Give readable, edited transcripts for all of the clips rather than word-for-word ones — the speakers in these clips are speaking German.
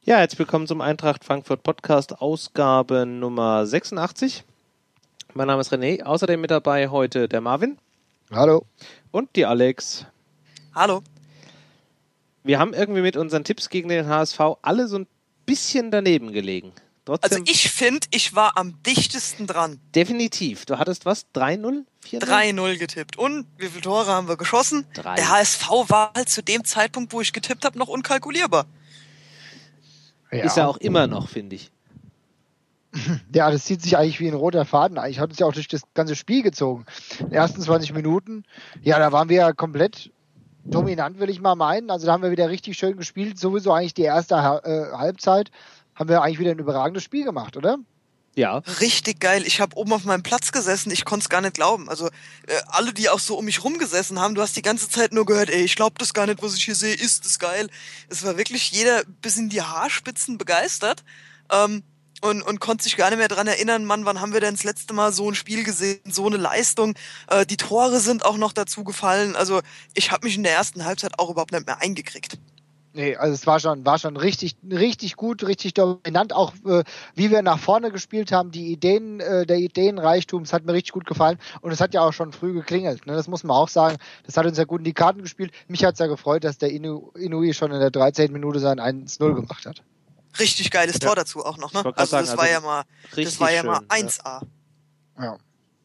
Ja, herzlich willkommen zum Eintracht Frankfurt Podcast, Ausgabe Nummer 86. Mein Name ist René, außerdem mit dabei heute der Marvin. Hallo. Und die Alex. Hallo. Wir haben irgendwie mit unseren Tipps gegen den HSV alle so ein bisschen daneben gelegen. Trotzdem, also ich finde, ich war am dichtesten dran. Definitiv. Du hattest was? 3-0? 4-0? 3-0 getippt. Und wie viele Tore haben wir geschossen? 3. Der HSV war halt zu dem Zeitpunkt, wo ich getippt habe, noch unkalkulierbar. Ja. Ist ja auch immer noch, finde ich. Ja, das zieht sich eigentlich wie ein roter Faden. Eigentlich hat es ja auch durch das ganze Spiel gezogen. In den ersten 20 Minuten, ja, da waren wir ja komplett dominant, will ich mal meinen. Also da haben wir wieder richtig schön gespielt. Sowieso eigentlich die erste Halbzeit haben wir eigentlich wieder ein überragendes Spiel gemacht, oder? Ja. Richtig geil. Ich habe oben auf meinem Platz gesessen, ich konnte es gar nicht glauben. Also alle, die auch so um mich rumgesessen haben, du hast die ganze Zeit nur gehört, ey, ich glaube das gar nicht, was ich hier sehe, ist das geil. Es war wirklich jeder bis in die Haarspitzen begeistert und konnte sich gar nicht mehr dran erinnern, Mann, wann haben wir denn das letzte Mal so ein Spiel gesehen, so eine Leistung. Die Tore sind auch noch dazu gefallen. Also ich habe mich in der ersten Halbzeit auch überhaupt nicht mehr eingekriegt. Nee, also es war schon richtig gut, richtig dominant, auch wie wir nach vorne gespielt haben, die Ideen, der Ideenreichtum, das hat mir richtig gut gefallen und es hat ja auch schon früh geklingelt, ne? Das muss man auch sagen, das hat uns ja gut in die Karten gespielt. Mich hat es ja gefreut, dass der Inui schon in der 13. Minute sein 1-0 gemacht hat. Richtig geiles Tor dazu auch noch, ne? Also das war ja mal 1A. Ja.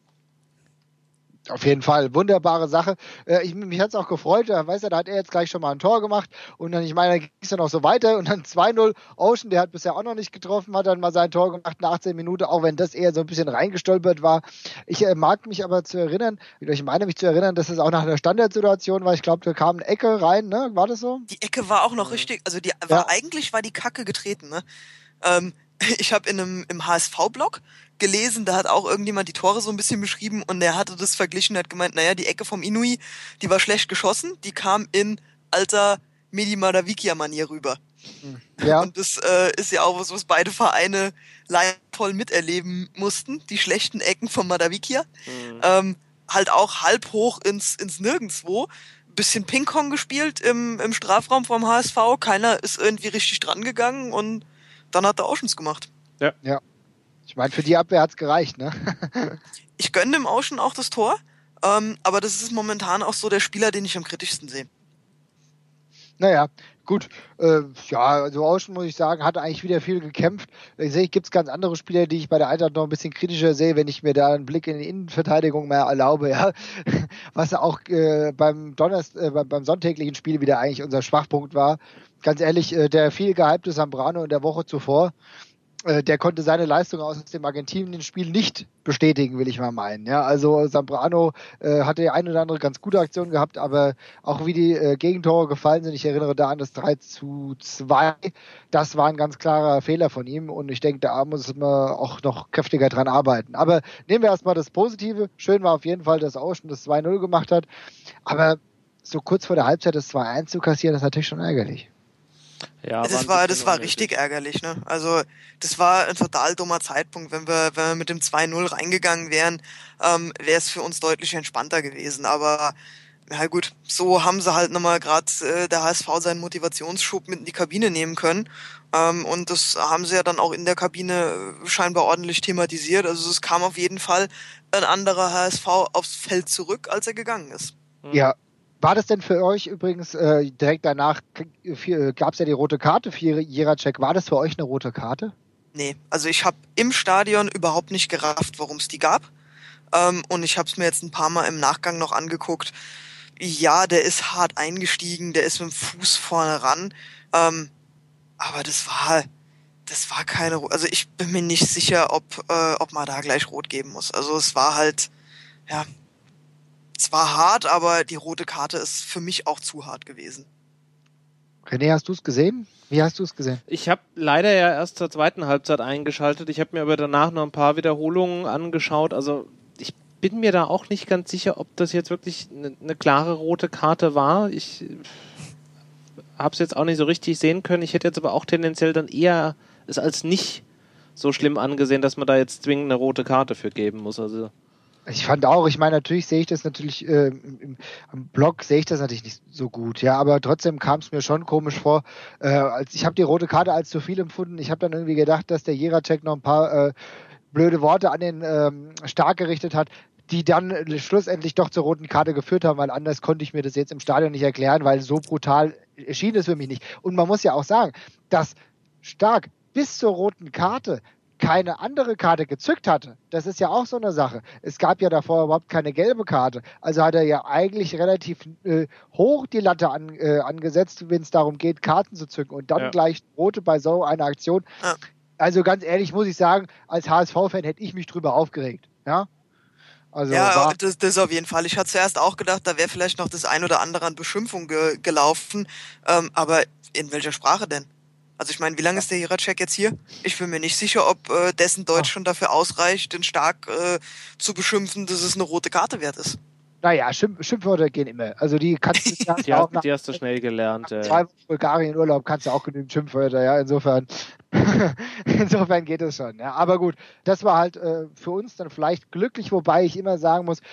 Auf jeden Fall, wunderbare Sache. Mich hat es auch gefreut, da hat er jetzt gleich schon mal ein Tor gemacht und dann, ich meine, da ging es dann auch so weiter und dann 2-0. Ocean, der hat bisher auch noch nicht getroffen, hat dann mal sein Tor gemacht in 18 Minuten, auch wenn das eher so ein bisschen reingestolpert war. Ich mag mich aber zu erinnern, dass es auch nach einer Standardsituation war. Ich glaube, da kam eine Ecke rein, ne? War das so? Die Ecke war auch noch richtig, also eigentlich war die Kacke getreten, ne? Ich habe im HSV-Blog gelesen, da hat auch irgendjemand die Tore so ein bisschen beschrieben und der hatte das verglichen, der hat gemeint, naja, die Ecke vom Inui, die war schlecht geschossen, die kam in alter Medi Madavikia-Manier rüber. Ja. Und das ist ja auch was beide Vereine leidvoll miterleben mussten, die schlechten Ecken von Madavikia. Halt auch halb hoch ins Nirgendwo. Bisschen Ping-Pong gespielt im Strafraum vom HSV, keiner ist irgendwie richtig dran gegangen und dann hat der Oceans gemacht. Ja. Ich meine, für die Abwehr hat's gereicht, ne? Ich gönne dem Ocean auch das Tor, aber das ist momentan auch so der Spieler, den ich am kritischsten sehe. Naja, gut. Also Ocean, muss ich sagen, hat eigentlich wieder viel gekämpft. Gibt es ganz andere Spieler, die ich bei der Eintracht noch ein bisschen kritischer sehe, wenn ich mir da einen Blick in die Innenverteidigung mehr erlaube, ja. Was auch beim sonntäglichen Spiel wieder eigentlich unser Schwachpunkt war. Ganz ehrlich, der viel gehypte Zambrano in der Woche zuvor, der konnte seine Leistung aus dem Argentinien-Spiel nicht bestätigen, will ich mal meinen. Ja, also Zambrano hatte die eine oder andere ganz gute Aktion gehabt, aber auch wie die Gegentore gefallen sind, ich erinnere da an das 3-2, das war ein ganz klarer Fehler von ihm und ich denke, da muss man auch noch kräftiger dran arbeiten. Aber nehmen wir erstmal das Positive. Schön war auf jeden Fall, dass Ocean das 2-0 gemacht hat, aber so kurz vor der Halbzeit das 2-1 zu kassieren, das ist natürlich schon ärgerlich. Ja, das war richtig ärgerlich, ne? Also das war ein total dummer Zeitpunkt. Wenn wir mit dem 2-0 reingegangen wären, wäre es für uns deutlich entspannter gewesen. Aber ja gut, so haben sie halt nochmal gerade der HSV seinen Motivationsschub mit in die Kabine nehmen können. Und das haben sie ja dann auch in der Kabine scheinbar ordentlich thematisiert. Also es kam auf jeden Fall ein anderer HSV aufs Feld zurück, als er gegangen ist. Ja. War das denn für euch übrigens, direkt danach gab es ja die rote Karte für Jiracek, war das für euch eine rote Karte? Nee, also ich habe im Stadion überhaupt nicht gerafft, warum es die gab. Und ich habe es mir jetzt ein paar Mal im Nachgang noch angeguckt. Ja, der ist hart eingestiegen, der ist mit dem Fuß vorne ran. Aber das war keine, also ich bin mir nicht sicher, ob man da gleich rot geben muss. Also es war halt, ja, es war hart, aber die rote Karte ist für mich auch zu hart gewesen. René, hast du es gesehen? Wie hast du es gesehen? Ich habe leider ja erst zur zweiten Halbzeit eingeschaltet. Ich habe mir aber danach noch ein paar Wiederholungen angeschaut. Also ich bin mir da auch nicht ganz sicher, ob das jetzt wirklich eine klare rote Karte war. Ich habe es jetzt auch nicht so richtig sehen können. Ich hätte jetzt aber auch tendenziell dann eher es als nicht so schlimm angesehen, dass man da jetzt zwingend eine rote Karte für geben muss. Also Ich fand auch, ich meine, natürlich sehe ich das natürlich, am Blog sehe ich das natürlich nicht so gut, ja, aber trotzdem kam es mir schon komisch vor. Ich habe die rote Karte als zu viel empfunden. Ich habe dann irgendwie gedacht, dass der Jiracek noch ein paar blöde Worte an den Stark gerichtet hat, die dann schlussendlich doch zur roten Karte geführt haben, weil anders konnte ich mir das jetzt im Stadion nicht erklären, weil so brutal erschien es für mich nicht. Und man muss ja auch sagen, dass Stark bis zur roten Karte keine andere Karte gezückt hatte. Das ist ja auch so eine Sache. Es gab ja davor überhaupt keine gelbe Karte. Also hat er ja eigentlich relativ hoch die Latte angesetzt, wenn es darum geht, Karten zu zücken. Und dann gleich rote bei so einer Aktion. Ja. Also ganz ehrlich muss ich sagen, als HSV-Fan hätte ich mich drüber aufgeregt. Ja, also das auf jeden Fall. Ich hatte zuerst auch gedacht, da wäre vielleicht noch das ein oder andere an Beschimpfung gelaufen. Aber in welcher Sprache denn? Also ich meine, wie lange ist der Jiracek jetzt hier? Ich bin mir nicht sicher, ob dessen Deutsch schon dafür ausreicht, den Stark zu beschimpfen, dass es eine rote Karte wert ist. Naja, Schimpfwörter gehen immer. Also die kannst du ja auch die hast du schnell gelernt. 2 Wochen Bulgarien-Urlaub kannst du auch genügend Schimpfwörter, ja, insofern geht es schon. Ja. Aber gut, das war halt für uns dann vielleicht glücklich, wobei ich immer sagen muss,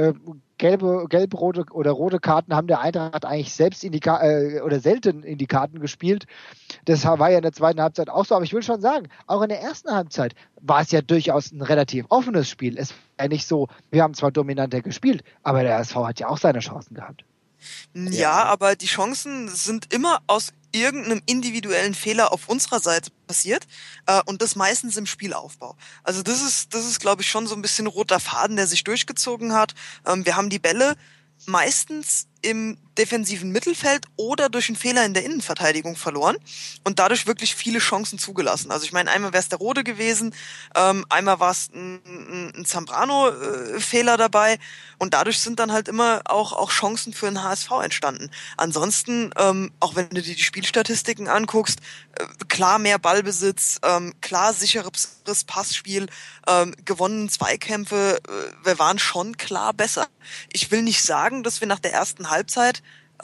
gelb-rote oder rote Karten haben der Eintracht eigentlich selbst oder selten in die Karten gespielt. Das war ja in der zweiten Halbzeit auch so, aber ich will schon sagen, auch in der ersten Halbzeit war es ja durchaus ein relativ offenes Spiel. Es war ja nicht so, wir haben zwar dominanter gespielt, aber der SV hat ja auch seine Chancen gehabt. Ja, aber die Chancen sind immer aus irgendeinem individuellen Fehler auf unserer Seite passiert und das meistens im Spielaufbau. Also das ist, glaube ich, schon so ein bisschen roter Faden, der sich durchgezogen hat. Wir haben die Bälle meistens im defensiven Mittelfeld oder durch einen Fehler in der Innenverteidigung verloren und dadurch wirklich viele Chancen zugelassen. Also ich meine, einmal wäre es der Rode gewesen, einmal war es ein Zambrano-Fehler dabei und dadurch sind dann halt immer auch Chancen für den HSV entstanden. Ansonsten, auch wenn du dir die Spielstatistiken anguckst, klar mehr Ballbesitz, klar sicheres Passspiel, gewonnene Zweikämpfe, wir waren schon klar besser. Ich will nicht sagen, dass wir nach der ersten Halbzeit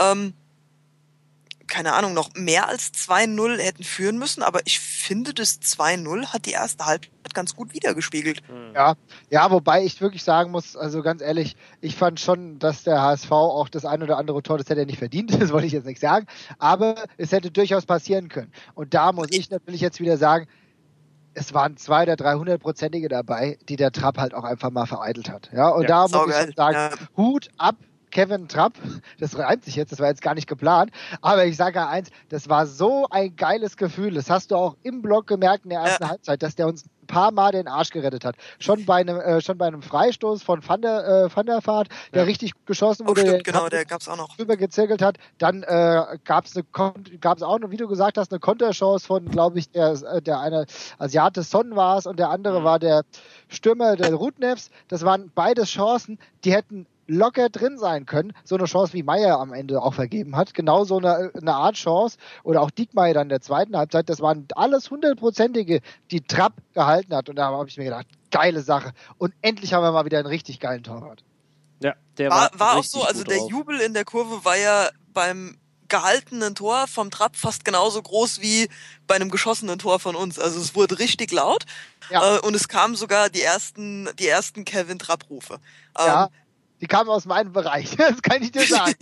keine Ahnung, noch mehr als 2-0 hätten führen müssen, aber ich finde, das 2-0 hat die erste Halbzeit ganz gut wiedergespiegelt. Ja, wobei ich wirklich sagen muss, also ganz ehrlich, ich fand schon, dass der HSV auch das ein oder andere Tor, das hätte er nicht verdient, das wollte ich jetzt nicht sagen, aber es hätte durchaus passieren können. Und da muss ich natürlich jetzt wieder sagen, es waren 200 oder 300-prozentige dabei, die der Trapp halt auch einfach mal vereitelt hat. Ja, und da muss ich schon sagen, Hut ab, Kevin Trapp, das reimt sich jetzt, das war jetzt gar nicht geplant, aber ich sage ja eins, das war so ein geiles Gefühl, das hast du auch im Block gemerkt in der ersten Halbzeit, dass der uns ein paar Mal den Arsch gerettet hat. Schon bei einem Freistoß von Van der Vaart, der richtig geschossen wurde, stimmt, genau, der gab's auch noch. Drüber gezirkelt hat, dann gab's auch noch, wie du gesagt hast, eine Konterchance von, glaube ich, der eine Asiate Son war es und der andere war der Stürmer der Rudnevs. Das waren beides Chancen, die hätten locker drin sein können. So eine Chance, wie Meier am Ende auch vergeben hat. Genau so eine Art Chance. Oder auch Diekmeyer dann in der zweiten Halbzeit. Das waren alles 100-prozentige, die Trapp gehalten hat. Und da habe ich mir gedacht, geile Sache. Und endlich haben wir mal wieder einen richtig geilen Torwart. Ja, der war auch so. Also der Jubel in der Kurve war ja beim gehaltenen Tor vom Trapp fast genauso groß wie bei einem geschossenen Tor von uns. Also es wurde richtig laut. Ja. Und es kamen sogar die ersten Kevin Trapp-Rufe. Ja. Die kamen aus meinem Bereich, das kann ich dir sagen.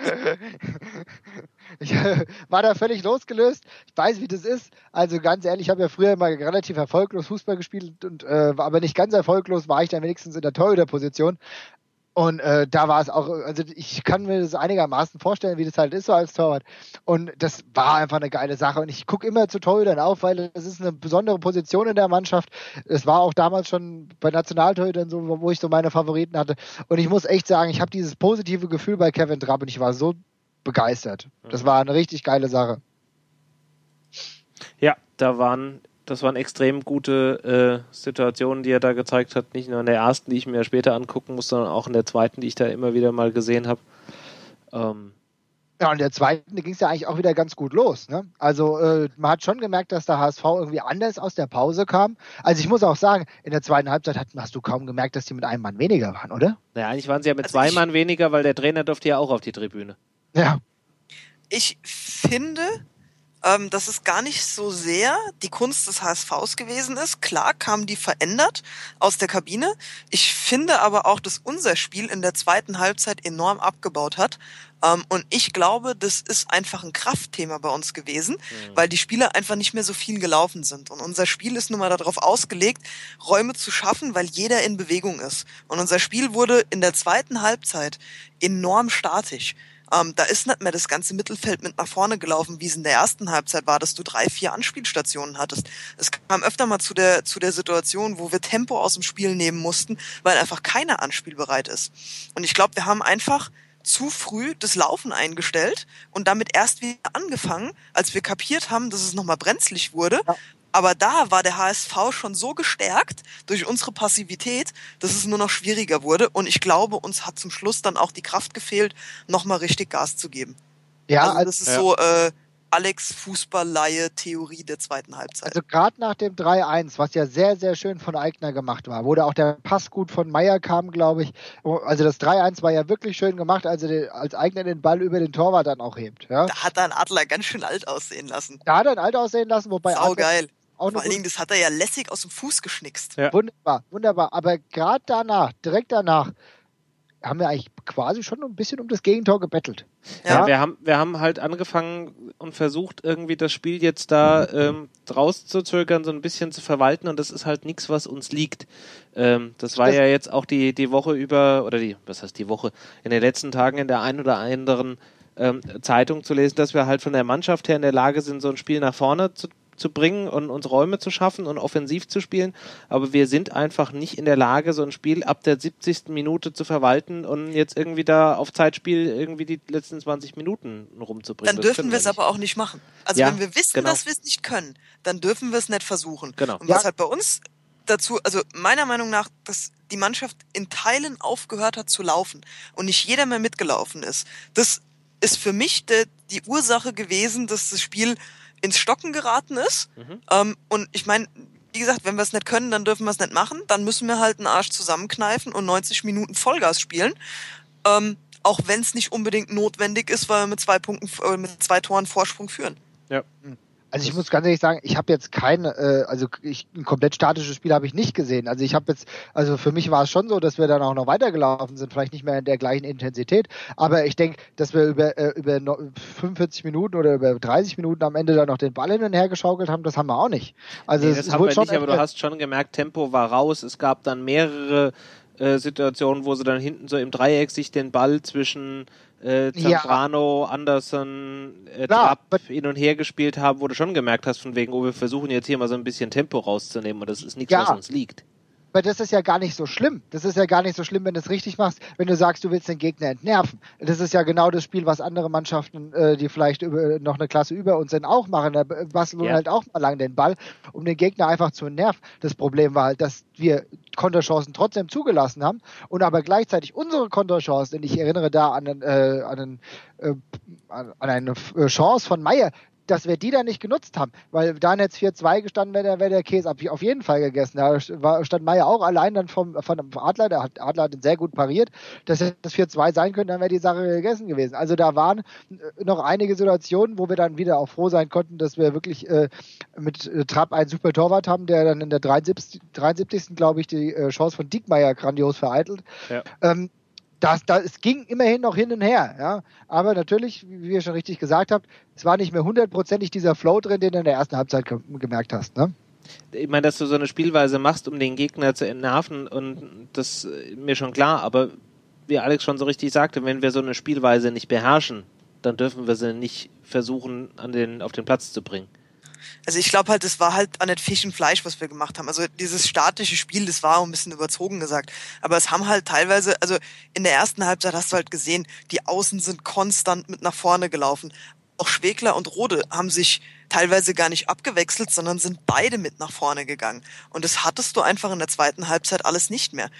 Ich war da völlig losgelöst. Ich weiß, wie das ist. Also ganz ehrlich, ich habe ja früher immer relativ erfolglos Fußball gespielt und aber nicht ganz erfolglos war ich dann wenigstens in der Torhüterposition. Und da war es auch, also ich kann mir das einigermaßen vorstellen, wie das halt ist so als Torwart. Und das war einfach eine geile Sache. Und ich gucke immer zu Torhütern auf, weil das ist eine besondere Position in der Mannschaft. Es war auch damals schon bei Nationaltorhütern so, wo ich so meine Favoriten hatte. Und ich muss echt sagen, ich habe dieses positive Gefühl bei Kevin Trapp und ich war so begeistert. Das war eine richtig geile Sache. Ja, das waren extrem gute Situationen, die er da gezeigt hat. Nicht nur in der ersten, die ich mir später angucken muss, sondern auch in der zweiten, die ich da immer wieder mal gesehen habe. Ja, und in der zweiten ging es ja eigentlich auch wieder ganz gut los. Ne? Also man hat schon gemerkt, dass der HSV irgendwie anders aus der Pause kam. Also ich muss auch sagen, in der zweiten Halbzeit hast du kaum gemerkt, dass die mit einem Mann weniger waren, oder? Naja, eigentlich waren sie ja mit zwei Mann weniger, weil der Trainer durfte ja auch auf die Tribüne. Ja. Ich finde, dass es gar nicht so sehr die Kunst des HSVs gewesen ist. Klar kamen die verändert aus der Kabine. Ich finde aber auch, dass unser Spiel in der zweiten Halbzeit enorm abgebaut hat. Und ich glaube, das ist einfach ein Kraftthema bei uns gewesen, weil die Spieler einfach nicht mehr so viel gelaufen sind. Und unser Spiel ist nun mal darauf ausgelegt, Räume zu schaffen, weil jeder in Bewegung ist. Und unser Spiel wurde in der zweiten Halbzeit enorm statisch. Da ist nicht mehr das ganze Mittelfeld mit nach vorne gelaufen, wie es in der ersten Halbzeit war, dass du 3, 4 Anspielstationen hattest. Es kam öfter mal zu der Situation, wo wir Tempo aus dem Spiel nehmen mussten, weil einfach keiner anspielbereit ist. Und ich glaube, wir haben einfach zu früh das Laufen eingestellt und damit erst wieder angefangen, als wir kapiert haben, dass es nochmal brenzlig wurde. Ja. Aber da war der HSV schon so gestärkt durch unsere Passivität, dass es nur noch schwieriger wurde. Und ich glaube, uns hat zum Schluss dann auch die Kraft gefehlt, nochmal richtig Gas zu geben. Ja, also das ist so Alex Fußball-Laie-Theorie der zweiten Halbzeit. Also gerade nach dem 3-1, was ja sehr, sehr schön von Aigner gemacht war, wo da auch der Pass gut von Meier kam, glaube ich. Also das 3-1 war ja wirklich schön gemacht, als Aigner den Ball über den Torwart dann auch hebt. Ja? Da hat dann Adler ganz schön alt aussehen lassen. Wobei saugeil. Vor allen Dingen, das hat er ja lässig aus dem Fuß geschnickst. Ja. Wunderbar. Aber gerade danach, direkt danach, haben wir eigentlich quasi schon ein bisschen um das Gegentor gebettelt. Ja, wir haben halt angefangen und versucht, irgendwie das Spiel jetzt da rauszuzögern, so ein bisschen zu verwalten, und das ist halt nichts, was uns liegt. Das war ja jetzt auch die Woche über, oder was heißt die Woche, in den letzten Tagen in der einen oder anderen Zeitung zu lesen, dass wir halt von der Mannschaft her in der Lage sind, so ein Spiel nach vorne zu bringen und uns Räume zu schaffen und offensiv zu spielen, aber wir sind einfach nicht in der Lage, so ein Spiel ab der 70. Minute zu verwalten und jetzt irgendwie da auf Zeitspiel irgendwie die letzten 20 Minuten rumzubringen. Dann dürfen wir es aber auch nicht machen. Also wenn wir wissen, dass wir es nicht können, dann dürfen wir es nicht versuchen. Genau. Und was halt bei uns dazu, also meiner Meinung nach, dass die Mannschaft in Teilen aufgehört hat zu laufen und nicht jeder mehr mitgelaufen ist, das ist für mich die Ursache gewesen, dass das Spiel ins Stocken geraten ist. Und ich meine, wie gesagt, wenn wir es nicht können, dann dürfen wir es nicht machen. Dann müssen wir halt einen Arsch zusammenkneifen und 90 Minuten Vollgas spielen. Auch wenn es nicht unbedingt notwendig ist, weil wir mit 2 Toren Vorsprung führen. Ja. Also ich muss ganz ehrlich sagen, ich habe jetzt ein komplett statisches Spiel habe ich nicht gesehen. Also für mich war es schon so, dass wir dann auch noch weitergelaufen sind, vielleicht nicht mehr in der gleichen Intensität, aber ich denke, dass wir über 45 Minuten oder über 30 Minuten am Ende dann noch den Ball hin und her geschaukelt haben, das haben wir auch nicht. Also nee, das haben wir nicht, aber du hast schon gemerkt, Tempo war raus, es gab dann mehrere Situationen, wo sie dann hinten so im Dreieck sich den Ball zwischen Zambrano, Anderson, Trapp hin und her gespielt haben, wo du schon gemerkt hast, von wegen, wir versuchen jetzt hier mal so ein bisschen Tempo rauszunehmen, und das ist nichts, was uns liegt. Aber das ist ja gar nicht so schlimm. Das ist ja gar nicht so schlimm, wenn du es richtig machst, wenn du sagst, du willst den Gegner entnerven. Das ist ja genau das Spiel, was andere Mannschaften, die vielleicht noch eine Klasse über uns sind, auch machen. Da basteln halt auch mal lang den Ball, um den Gegner einfach zu entnerven. Das Problem war halt, dass wir Konterchancen trotzdem zugelassen haben und aber gleichzeitig unsere Konterchancen, ich erinnere da an eine Chance von Meier, dass wir die dann nicht genutzt haben, weil da jetzt 4-2 gestanden wäre der Käse auf jeden Fall gegessen. Da stand Meier auch allein dann von Adler, Adler hat ihn sehr gut pariert, dass das 4-2 sein könnte, dann wäre die Sache gegessen gewesen. Also da waren noch einige Situationen, wo wir dann wieder auch froh sein konnten, dass wir wirklich mit Trapp einen super Torwart haben, der dann in der 73. glaube ich, die Chance von Diekmeyer grandios vereitelt. Ja. Es ging immerhin noch hin und her, ja. Aber natürlich, wie ihr schon richtig gesagt habt, es war nicht mehr 100%ig dieser Flow drin, den du in der ersten Halbzeit gemerkt hast, ne? Ich meine, dass du so eine Spielweise machst, um den Gegner zu entnerven, und das ist mir schon klar, aber wie Alex schon so richtig sagte, wenn wir so eine Spielweise nicht beherrschen, dann dürfen wir sie nicht versuchen, auf den Platz zu bringen. Also ich glaube halt, das war halt auch nicht Fisch und Fleisch, was wir gemacht haben. Also dieses statische Spiel, das war auch ein bisschen überzogen gesagt. Aber es haben halt teilweise, also in der ersten Halbzeit hast du halt gesehen, die Außen sind konstant mit nach vorne gelaufen. Auch Schwegler und Rode haben sich teilweise gar nicht abgewechselt, sondern sind beide mit nach vorne gegangen. Und das hattest du einfach in der zweiten Halbzeit alles nicht mehr.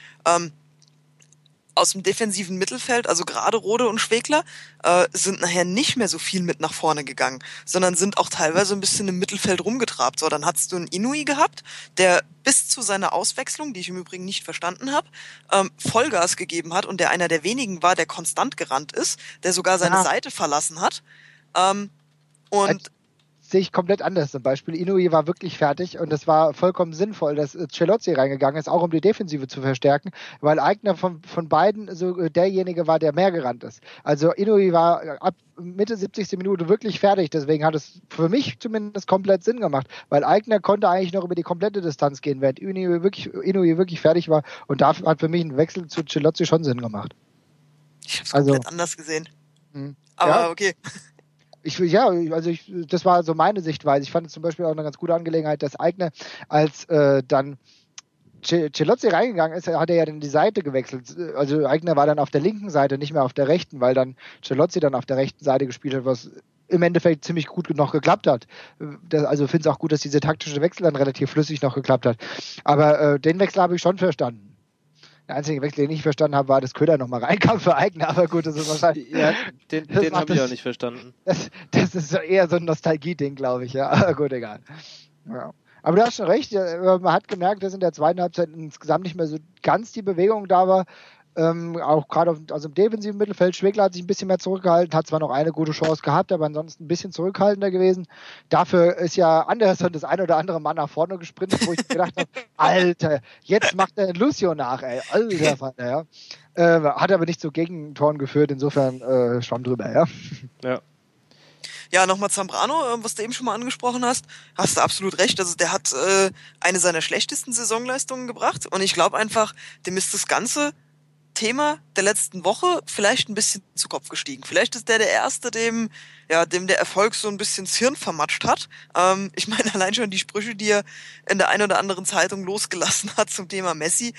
Aus dem defensiven Mittelfeld, also gerade Rode und Schwegler, sind nachher nicht mehr so viel mit nach vorne gegangen, sondern sind auch teilweise ein bisschen im Mittelfeld rumgetrabt. So, dann hattest du einen Inui gehabt, der bis zu seiner Auswechslung, die ich im Übrigen nicht verstanden habe, Vollgas gegeben hat und der einer der wenigen war, der konstant gerannt ist, der sogar seine Seite verlassen hat. sehe ich komplett anders. Zum Beispiel Inouye war wirklich fertig und es war vollkommen sinnvoll, dass Celozzi reingegangen ist, auch um die Defensive zu verstärken, weil Aigner von beiden so derjenige war, der mehr gerannt ist. Also Inouye war ab Mitte 70. Minute wirklich fertig, deswegen hat es für mich zumindest komplett Sinn gemacht, weil Aigner konnte eigentlich noch über die komplette Distanz gehen, während Inouye wirklich fertig war und dafür hat für mich ein Wechsel zu Celozzi schon Sinn gemacht. Ich habe es komplett anders gesehen. Aber ja, okay. Das war so meine Sichtweise. Ich fand es zum Beispiel auch eine ganz gute Angelegenheit, dass Aigner als dann Celozzi reingegangen ist, hat er ja dann die Seite gewechselt. Also Aigner war dann auf der linken Seite, nicht mehr auf der rechten, weil dann Celozzi dann auf der rechten Seite gespielt hat, was im Endeffekt ziemlich gut noch geklappt hat. Also finde es auch gut, dass diese taktische Wechsel dann relativ flüssig noch geklappt hat. Aber den Wechsel habe ich schon verstanden. Der einzige Wechsel, den ich verstanden habe, war, dass Köhler nochmal reinkam für Aigner, aber gut, das ist wahrscheinlich... Ja, den habe ich auch nicht verstanden. Das ist eher so ein Nostalgie-Ding, glaube ich, ja, aber gut, egal. Ja. Aber du hast schon recht, man hat gemerkt, dass in der zweiten Halbzeit insgesamt nicht mehr so ganz die Bewegung da war, auch gerade im defensiven Mittelfeld. Schwegler hat sich ein bisschen mehr zurückgehalten, hat zwar noch eine gute Chance gehabt, aber ansonsten ein bisschen zurückhaltender gewesen. Dafür ist ja Anderson das ein oder andere Mal nach vorne gesprintet, wo ich gedacht habe, Alter, jetzt macht er Lucio nach, ey. Alter Vater, ja. Hat aber nicht zu Gegentoren geführt, insofern Schwamm drüber, ja. Ja. Ja, nochmal Zambrano, was du eben schon mal angesprochen hast du absolut recht. Also der hat eine seiner schlechtesten Saisonleistungen gebracht und ich glaube einfach, dem ist das ganze Thema der letzten Woche vielleicht ein bisschen zu Kopf gestiegen. Vielleicht ist der Erste, dem der Erfolg so ein bisschen das Hirn vermatscht hat. Ich meine, allein schon die Sprüche, die er in der einen oder anderen Zeitung losgelassen hat zum Thema Messi,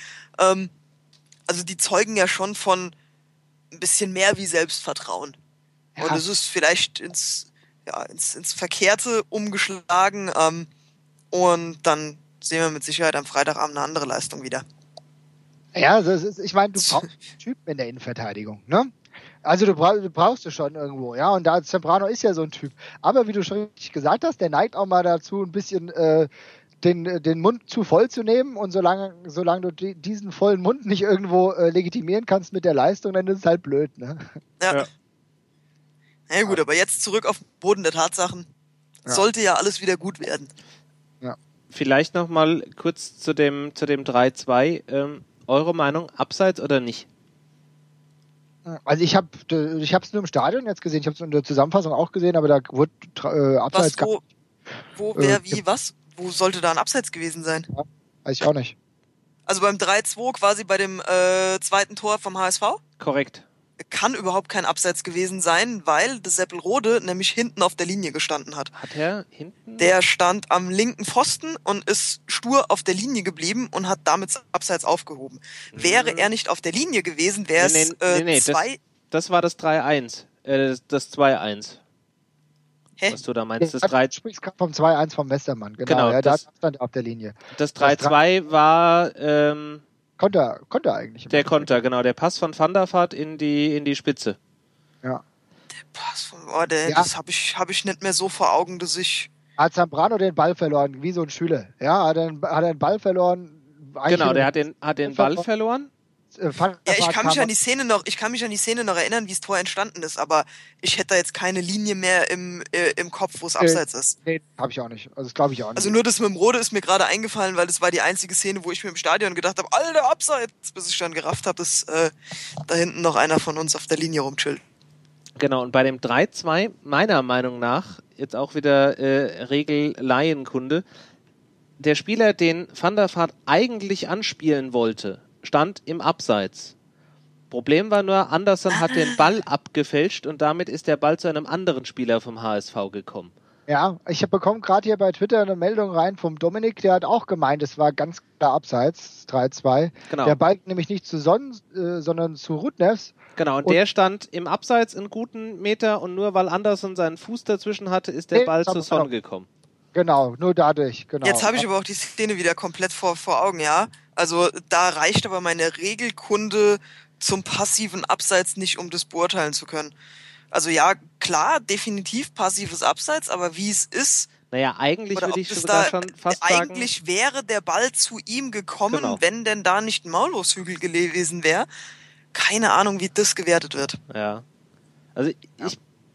also die zeugen ja schon von ein bisschen mehr wie Selbstvertrauen. Ja. Und es ist vielleicht ins Verkehrte umgeschlagen und dann sehen wir mit Sicherheit am Freitagabend eine andere Leistung wieder. Ja, ich meine, du brauchst einen Typen in der Innenverteidigung, ne? Also du brauchst es schon irgendwo, ja, und da Zambrano ist ja so ein Typ. Aber wie du schon richtig gesagt hast, der neigt auch mal dazu, ein bisschen den Mund zu voll zu nehmen und solange du diesen vollen Mund nicht irgendwo legitimieren kannst mit der Leistung, dann ist es halt blöd, ne? Ja. Na gut, aber jetzt zurück auf den Boden der Tatsachen. Ja. Sollte ja alles wieder gut werden. Ja. Vielleicht noch mal kurz zu dem 3-2. Eure Meinung, abseits oder nicht? Also ich hab's nur im Stadion jetzt gesehen, ich habe es in der Zusammenfassung auch gesehen, aber da wurde abseits... Was? Wo sollte da ein Abseits gewesen sein? Ja, weiß ich auch nicht. Also beim 3-2 quasi bei dem zweiten Tor vom HSV? Korrekt. Kann überhaupt kein Abseits gewesen sein, weil der Seppelrode nämlich hinten auf der Linie gestanden hat. Hat er hinten? Der stand am linken Pfosten und ist stur auf der Linie geblieben und hat damit Abseits aufgehoben. Wäre er nicht auf der Linie gewesen, wäre es 2... Das war das 3-1. Das 2-1. Hä? Was du da meinst. Das 3 sprichst vom 2-1 vom Westermann. Genau, ja, da stand er auf der Linie. Das 3-2 war... Konter eigentlich. Der Konter, genau. Der Pass von Van der Vaart in die Spitze. Ja. Der Pass von... das hab ich nicht mehr so vor Augen, dass ich... Hat Zambrano den Ball verloren, wie so ein Schüler. Ja, hat er den Ball verloren. Genau, der hat den Ball verloren. Ich kann mich an die Szene noch erinnern, wie das Tor entstanden ist, aber ich hätte da jetzt keine Linie mehr im Kopf, wo es abseits ist. Nee, habe ich auch nicht. Also das glaube ich auch nicht. Also nur das mit dem Rode ist mir gerade eingefallen, weil das war die einzige Szene, wo ich mir im Stadion gedacht habe, Alter, abseits, bis ich dann gerafft habe, dass da hinten noch einer von uns auf der Linie rumchillt. Genau, und bei dem 3-2, meiner Meinung nach, jetzt auch wieder Regel Laienkunde, der Spieler, den Van der Vaart eigentlich anspielen wollte, stand im Abseits. Problem war nur, Anderson hat den Ball abgefälscht und damit ist der Ball zu einem anderen Spieler vom HSV gekommen. Ja, ich bekomme gerade hier bei Twitter eine Meldung rein vom Dominik, der hat auch gemeint, es war ganz klar Abseits, 3-2. Genau. Der Ball nämlich nicht zu Sonnen, sondern zu Rudnevs. Genau, und der stand im Abseits einen guten Meter und nur weil Anderson seinen Fuß dazwischen hatte, ist der Ball zu Son gekommen. Genau, nur dadurch, genau. Jetzt habe ich aber auch die Szene wieder komplett vor Augen, ja. Also da reicht aber meine Regelkunde zum passiven Abseits nicht, um das beurteilen zu können. Also ja, klar, definitiv passives Abseits, aber wie es ist... Naja, eigentlich würde ich sogar schon fast sagen... Eigentlich wäre der Ball zu ihm gekommen, genau, wenn denn da nicht ein Maulwurfshügel gewesen wäre. Keine Ahnung, wie das gewertet wird. Ja. Also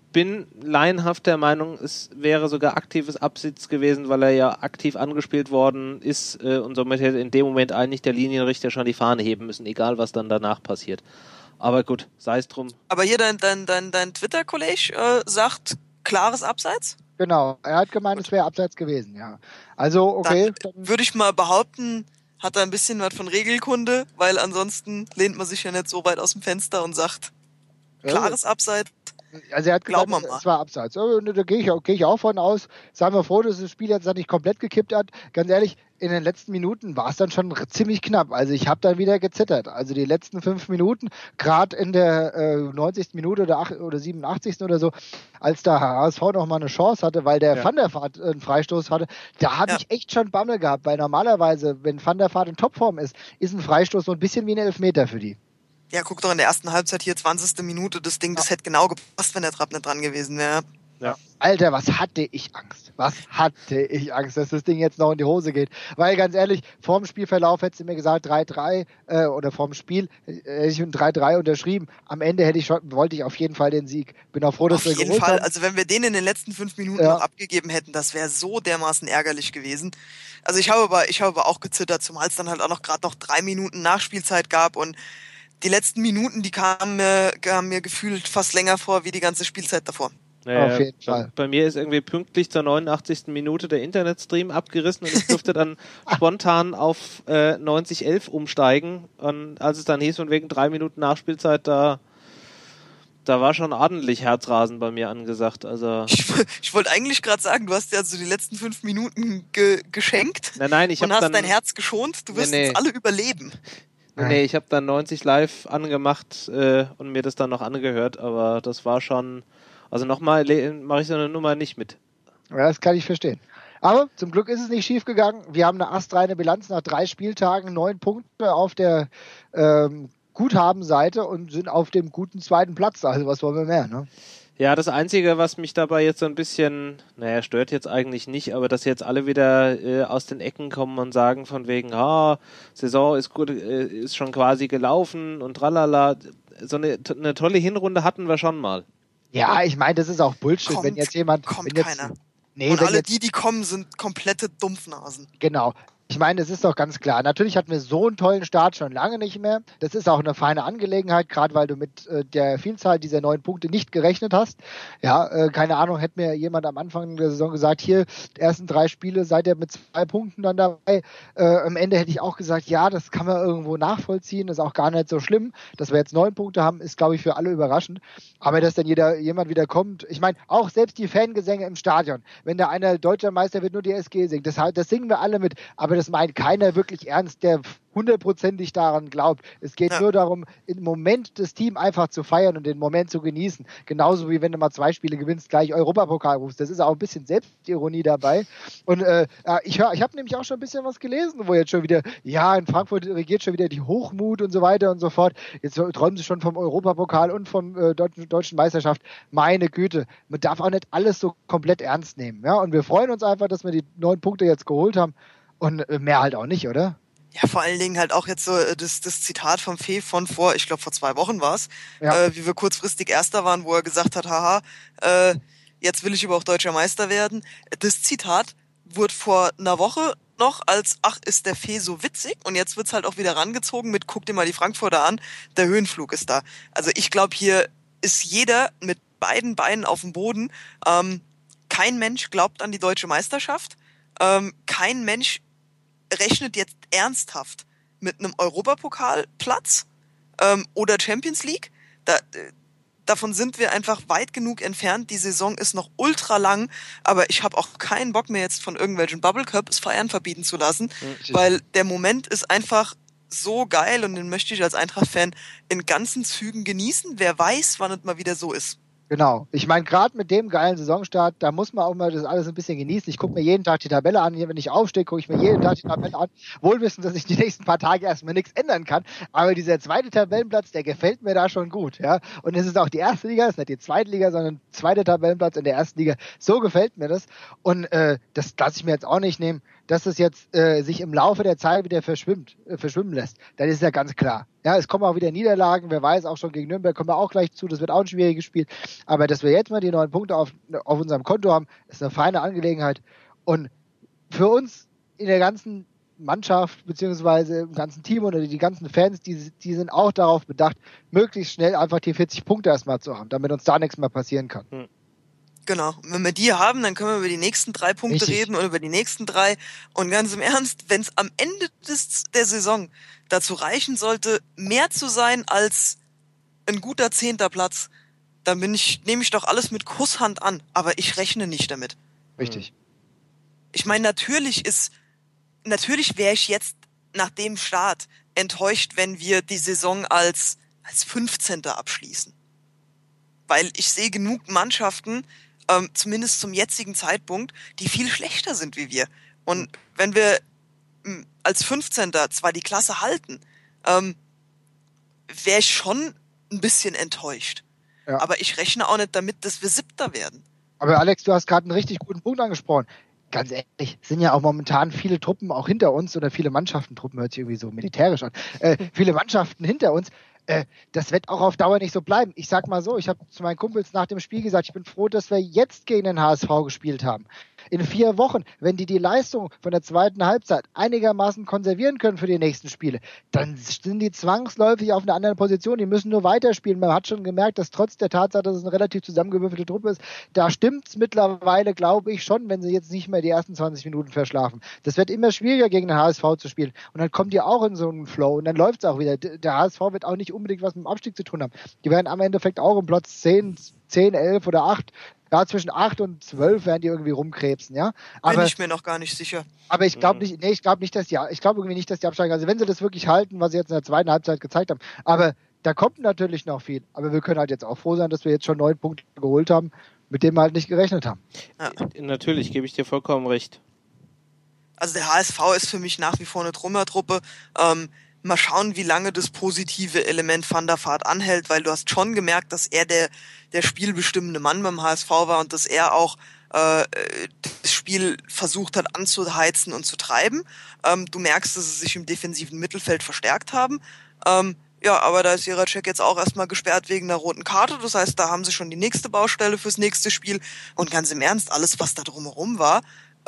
bin laienhaft der Meinung, es wäre sogar aktives Abseits gewesen, weil er ja aktiv angespielt worden ist und somit hätte in dem Moment eigentlich der Linienrichter schon die Fahne heben müssen, egal was dann danach passiert. Aber gut, sei es drum. Aber hier dein Twitter-Kollege sagt klares Abseits? Genau, er hat gemeint, es wäre Abseits gewesen, ja. Also, okay. Dann würde ich mal behaupten, hat er ein bisschen was von Regelkunde, weil ansonsten lehnt man sich ja nicht so weit aus dem Fenster und sagt klares Abseits. Also er hat gesagt, es war Abseits. Da gehe ich auch von aus. Seien wir froh, dass das Spiel jetzt nicht komplett gekippt hat. Ganz ehrlich, in den letzten Minuten war es dann schon ziemlich knapp. Also ich habe dann wieder gezittert. Also die letzten 5 Minuten, gerade in der 90. Minute oder 87. oder so, als der HSV noch mal eine Chance hatte, weil der Van der Vaart einen Freistoß hatte, da habe ich echt schon Bammel gehabt. Weil normalerweise, wenn Van der Vaart in Topform ist ein Freistoß so ein bisschen wie ein Elfmeter für die. Ja, guck doch in der ersten Halbzeit hier, 20. Minute, das Ding, das hätte genau gepasst, wenn der Trapp nicht dran gewesen wäre. Ja. Alter, was hatte ich Angst, dass das Ding jetzt noch in die Hose geht. Weil ganz ehrlich, vorm Spielverlauf hättest du mir gesagt 3-3 oder vorm Spiel hätte ich ein 3-3 unterschrieben. Am Ende wollte ich auf jeden Fall den Sieg. Bin auch froh, dass wir geholt haben. Auf jeden Fall, also wenn wir den in den letzten 5 Minuten noch abgegeben hätten, das wäre so dermaßen ärgerlich gewesen. Also ich habe aber auch gezittert, zumal es dann halt auch noch gerade noch 3 Minuten Nachspielzeit gab und die letzten Minuten, die kamen mir gefühlt fast länger vor wie die ganze Spielzeit davor. Naja, auf jeden Fall. Bei mir ist irgendwie pünktlich zur 89. Minute der Internetstream abgerissen und ich durfte dann spontan auf 9011 umsteigen. Und als es dann hieß, von wegen 3 Minuten Nachspielzeit, da war schon ordentlich Herzrasen bei mir angesagt. Also ich wollte eigentlich gerade sagen, du hast ja so die letzten 5 Minuten geschenkt. Nein, ich und hast dein Herz geschont. Du wirst uns alle überleben. Nee, ich habe dann 90 live angemacht und mir das dann noch angehört, aber das war schon, also nochmal mache ich so eine Nummer nicht mit. Ja, das kann ich verstehen. Aber zum Glück ist es nicht schief gegangen. Wir haben eine astreine Bilanz nach 3 Spieltagen, 9 Punkte auf der Guthabenseite und sind auf dem guten 2. Platz. Also was wollen wir mehr, ne? Ja, das Einzige, was mich dabei jetzt so ein bisschen, stört jetzt eigentlich nicht, aber dass jetzt alle wieder aus den Ecken kommen und sagen von wegen, Saison ist gut, ist schon quasi gelaufen und tralala. So eine tolle Hinrunde hatten wir schon mal. Ja, ich meine, das ist auch Bullshit, wenn jetzt jemand... keiner. Nee, und alle die kommen, sind komplette Dumpfnasen. Genau. Ich meine, es ist doch ganz klar. Natürlich hatten wir so einen tollen Start schon lange nicht mehr. Das ist auch eine feine Angelegenheit, gerade weil du mit der Vielzahl dieser 9 Punkte nicht gerechnet hast. Ja, keine Ahnung, hätte mir jemand am Anfang der Saison gesagt, hier, die ersten 3 Spiele seid ihr mit 2 Punkten dann dabei. Am Ende hätte ich auch gesagt, ja, das kann man irgendwo nachvollziehen. Das ist auch gar nicht so schlimm. Dass wir jetzt 9 Punkte haben, ist, glaube ich, für alle überraschend. Aber dass dann jemand wieder kommt, ich meine, auch selbst die Fangesänge im Stadion, wenn da einer deutscher Meister wird, nur die SG singt, das singen wir alle mit. Aber das meint keiner wirklich ernst, der 100%ig daran glaubt. Es geht nur darum, im Moment das Team einfach zu feiern und den Moment zu genießen. Genauso wie wenn du mal 2 Spiele gewinnst, gleich Europapokal rufst. Das ist auch ein bisschen Selbstironie dabei. Und ich habe nämlich auch schon ein bisschen was gelesen, wo jetzt schon wieder, in Frankfurt regiert schon wieder die Hochmut und so weiter und so fort. Jetzt träumen sie schon vom Europapokal und vom deutschen Meisterschaft. Meine Güte, man darf auch nicht alles so komplett ernst nehmen. Ja? Und wir freuen uns einfach, dass wir die 9 Punkte jetzt geholt haben. Und mehr halt auch nicht, oder? Ja, vor allen Dingen halt auch jetzt so das Zitat vom Fee von vor 2 Wochen war es, wie wir kurzfristig Erster waren, wo er gesagt hat, jetzt will ich aber auch Deutscher Meister werden. Das Zitat wurde vor einer Woche noch als, ist der Fee so witzig, und jetzt wird's halt auch wieder rangezogen mit, guck dir mal die Frankfurter an, der Höhenflug ist da. Also ich glaube, hier ist jeder mit beiden Beinen auf dem Boden. Kein Mensch glaubt an die deutsche Meisterschaft. Kein Mensch rechnet jetzt ernsthaft mit einem Europapokalplatz oder Champions League. Davon sind wir einfach weit genug entfernt. Die Saison ist noch ultra lang, aber ich habe auch keinen Bock mehr jetzt von irgendwelchen Bubble Cups Feiern verbieten zu lassen, weil der Moment ist einfach so geil und den möchte ich als Eintracht-Fan in ganzen Zügen genießen. Wer weiß, wann es mal wieder so ist. Genau. Ich meine, gerade mit dem geilen Saisonstart, da muss man auch mal das alles ein bisschen genießen. Ich gucke mir jeden Tag die Tabelle an. Hier, wenn ich aufstehe, gucke ich mir jeden Tag die Tabelle an. Wohl wissen, dass ich die nächsten paar Tage erstmal nichts ändern kann. Aber dieser 2. Tabellenplatz, der gefällt mir da schon gut. Ja? Und es ist auch die 1. Liga, es ist nicht die 2. Liga, sondern 2. Tabellenplatz in der 1. Liga. So gefällt mir das. Und das lasse ich mir jetzt auch nicht nehmen. dass es jetzt sich im Laufe der Zeit wieder verschwimmen lässt, dann ist ja ganz klar. Ja, es kommen auch wieder Niederlagen, wer weiß, auch schon gegen Nürnberg kommen wir auch gleich zu, das wird auch ein schwieriges Spiel. Aber dass wir jetzt mal die 9 Punkte auf unserem Konto haben, ist eine feine Angelegenheit. Und für uns in der ganzen Mannschaft beziehungsweise im ganzen Team oder die ganzen Fans, die sind auch darauf bedacht, möglichst schnell einfach die 40 Punkte erstmal zu haben, damit uns da nichts mehr passieren kann. Genau. Und wenn wir die haben, dann können wir über die nächsten 3 Punkte reden und über die nächsten 3. Und ganz im Ernst, wenn es am Ende der Saison dazu reichen sollte, mehr zu sein als ein guter 10. Platz, dann nehme ich doch alles mit Kusshand an. Aber ich rechne nicht damit. Richtig. Ich meine, natürlich wäre ich jetzt nach dem Start enttäuscht, wenn wir die Saison als 15. abschließen. Weil ich sehe genug Mannschaften, zumindest zum jetzigen Zeitpunkt, die viel schlechter sind wie wir. Und wenn wir als 15. zwar die Klasse halten, wäre ich schon ein bisschen enttäuscht. Ja. Aber ich rechne auch nicht damit, dass wir 7. werden. Aber Alex, du hast gerade einen richtig guten Punkt angesprochen. Ganz ehrlich, sind ja auch momentan viele Truppen auch hinter uns oder viele Mannschaften, Truppen hört sich irgendwie so militärisch an, viele Mannschaften hinter uns. Das wird auch auf Dauer nicht so bleiben. Ich sag mal so, ich habe zu meinen Kumpels nach dem Spiel gesagt, ich bin froh, dass wir jetzt gegen den HSV gespielt haben. In 4 Wochen, wenn die Leistung von der zweiten Halbzeit einigermaßen konservieren können für die nächsten Spiele, dann sind die zwangsläufig auf einer anderen Position. Die müssen nur weiterspielen. Man hat schon gemerkt, dass trotz der Tatsache, dass es eine relativ zusammengewürfelte Truppe ist, da stimmt's mittlerweile, glaube ich, schon, wenn sie jetzt nicht mehr die ersten 20 Minuten verschlafen. Das wird immer schwieriger, gegen den HSV zu spielen. Und dann kommt die auch in so einen Flow und dann läuft's auch wieder. Der HSV wird auch nicht unbedingt was mit dem Abstieg zu tun haben. Die werden am Endeffekt auch um Platz 10, 11 oder 8, ja, zwischen 8 und 12 werden die irgendwie rumkrebsen, ja. Aber, bin ich mir noch gar nicht sicher. Aber ich glaube nicht, ich glaube irgendwie nicht, dass die absteigen. Also wenn sie das wirklich halten, was sie jetzt in der zweiten Halbzeit gezeigt haben. Aber da kommt natürlich noch viel. Aber wir können halt jetzt auch froh sein, dass wir jetzt schon 9 Punkte geholt haben, mit denen wir halt nicht gerechnet haben. Ja. Natürlich, gebe ich dir vollkommen recht. Also der HSV ist für mich nach wie vor eine Trümmertruppe. Mal schauen, wie lange das positive Element Van der Vaart anhält, weil du hast schon gemerkt, dass er der spielbestimmende Mann beim HSV war und dass er auch das Spiel versucht hat anzuheizen und zu treiben. Du merkst, dass sie sich im defensiven Mittelfeld verstärkt haben. Ja, aber da ist Jiracek jetzt auch erstmal gesperrt wegen der roten Karte. Das heißt, da haben sie schon die nächste Baustelle fürs nächste Spiel. Und ganz im Ernst, alles, was da drumherum war,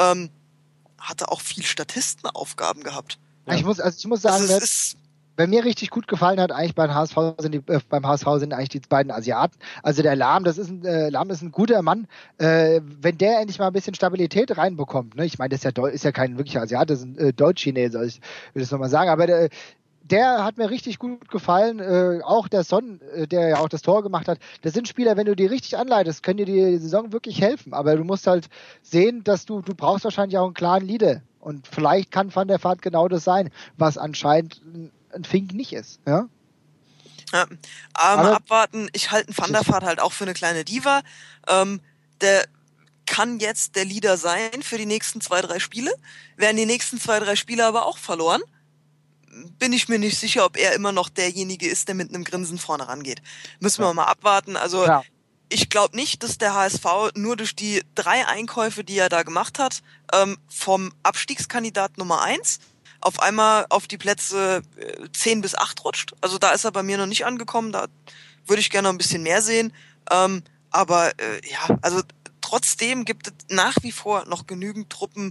hatte auch viel Statistenaufgaben gehabt. Ja. Ich muss sagen, wer mir richtig gut gefallen hat, eigentlich beim HSV sind eigentlich die beiden Asiaten. Also der Lahm, Lahm ist ein guter Mann. Wenn der endlich mal ein bisschen Stabilität reinbekommt, ne? Ich meine, das ist ja kein wirklicher Asiat, das ist ein Deutsch-Chinese, ich will das nochmal sagen, aber der hat mir richtig gut gefallen. Auch der Son, der ja auch das Tor gemacht hat. Das sind Spieler, wenn du die richtig anleitest, können dir die Saison wirklich helfen. Aber du musst halt sehen, dass du brauchst wahrscheinlich auch einen klaren Leader. Und vielleicht kann Van der Vaart genau das sein, was anscheinend ein Fink nicht ist. Ja? Ja, aber mal abwarten. Ich halte einen Van der Vaart halt auch für eine kleine Diva. Der kann jetzt der Leader sein für die nächsten 2-3 Spiele. Werden die nächsten 2-3 Spiele aber auch verloren, bin ich mir nicht sicher, ob er immer noch derjenige ist, der mit einem Grinsen vorne rangeht. Müssen wir mal abwarten. Also ja. Ich glaube nicht, dass der HSV nur durch die 3 Einkäufe, die er da gemacht hat, vom Abstiegskandidat Nummer 1 auf einmal auf die Plätze 10 bis 8 rutscht. Also da ist er bei mir noch nicht angekommen. Da würde ich gerne noch ein bisschen mehr sehen. Aber ja, also trotzdem gibt es nach wie vor noch genügend Truppen,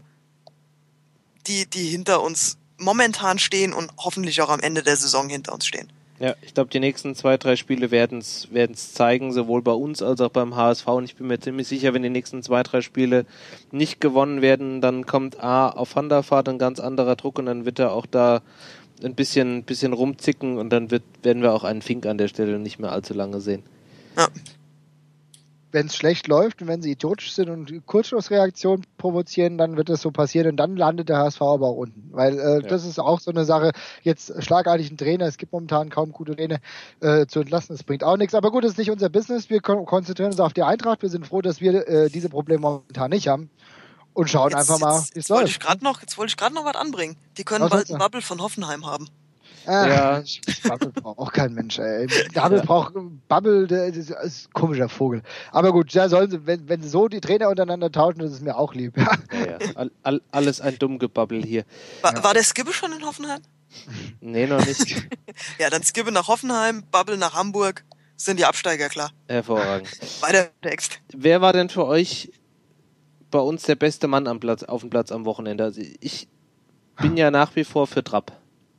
die hinter uns momentan stehen und hoffentlich auch am Ende der Saison hinter uns stehen. Ja, ich glaube, die nächsten 2-3 Spiele werden's zeigen, sowohl bei uns als auch beim HSV. Und ich bin mir ziemlich sicher, wenn die nächsten 2-3 Spiele nicht gewonnen werden, dann kommt auf Van der Vaart ein ganz anderer Druck und dann wird er auch da ein bisschen rumzicken und dann werden wir auch einen Fink an der Stelle nicht mehr allzu lange sehen. Ja. Wenn es schlecht läuft und wenn sie idiotisch sind und Kurzschlussreaktionen provozieren, dann wird das so passieren und dann landet der HSV aber auch unten. Weil das ist auch so eine Sache, jetzt schlagartig ein Trainer, es gibt momentan kaum gute Trainer zu entlassen, das bringt auch nichts. Aber gut, das ist nicht unser Business, wir konzentrieren uns auf die Eintracht, wir sind froh, dass wir diese Probleme momentan nicht haben und schauen einfach mal, wie es läuft. Jetzt wollte ich gerade noch was anbringen. Die können bald einen Bubble von Hoffenheim haben. Ja. Bubble braucht auch kein Mensch, ey. Bubble, das ist ein komischer Vogel. Aber gut, ja, sollen sie, wenn sie so die Trainer untereinander tauschen, das ist mir auch lieb. Ja. Alles ein Dummgebabbel hier. War der Skibbe schon in Hoffenheim? Nee, noch nicht. Ja, dann Skibbe nach Hoffenheim, Bubble nach Hamburg. Sind die Absteiger klar. Hervorragend. Weiter Text. Wer war denn für euch bei uns der beste Mann auf dem Platz am Wochenende? Also ich bin ja nach wie vor für Trapp.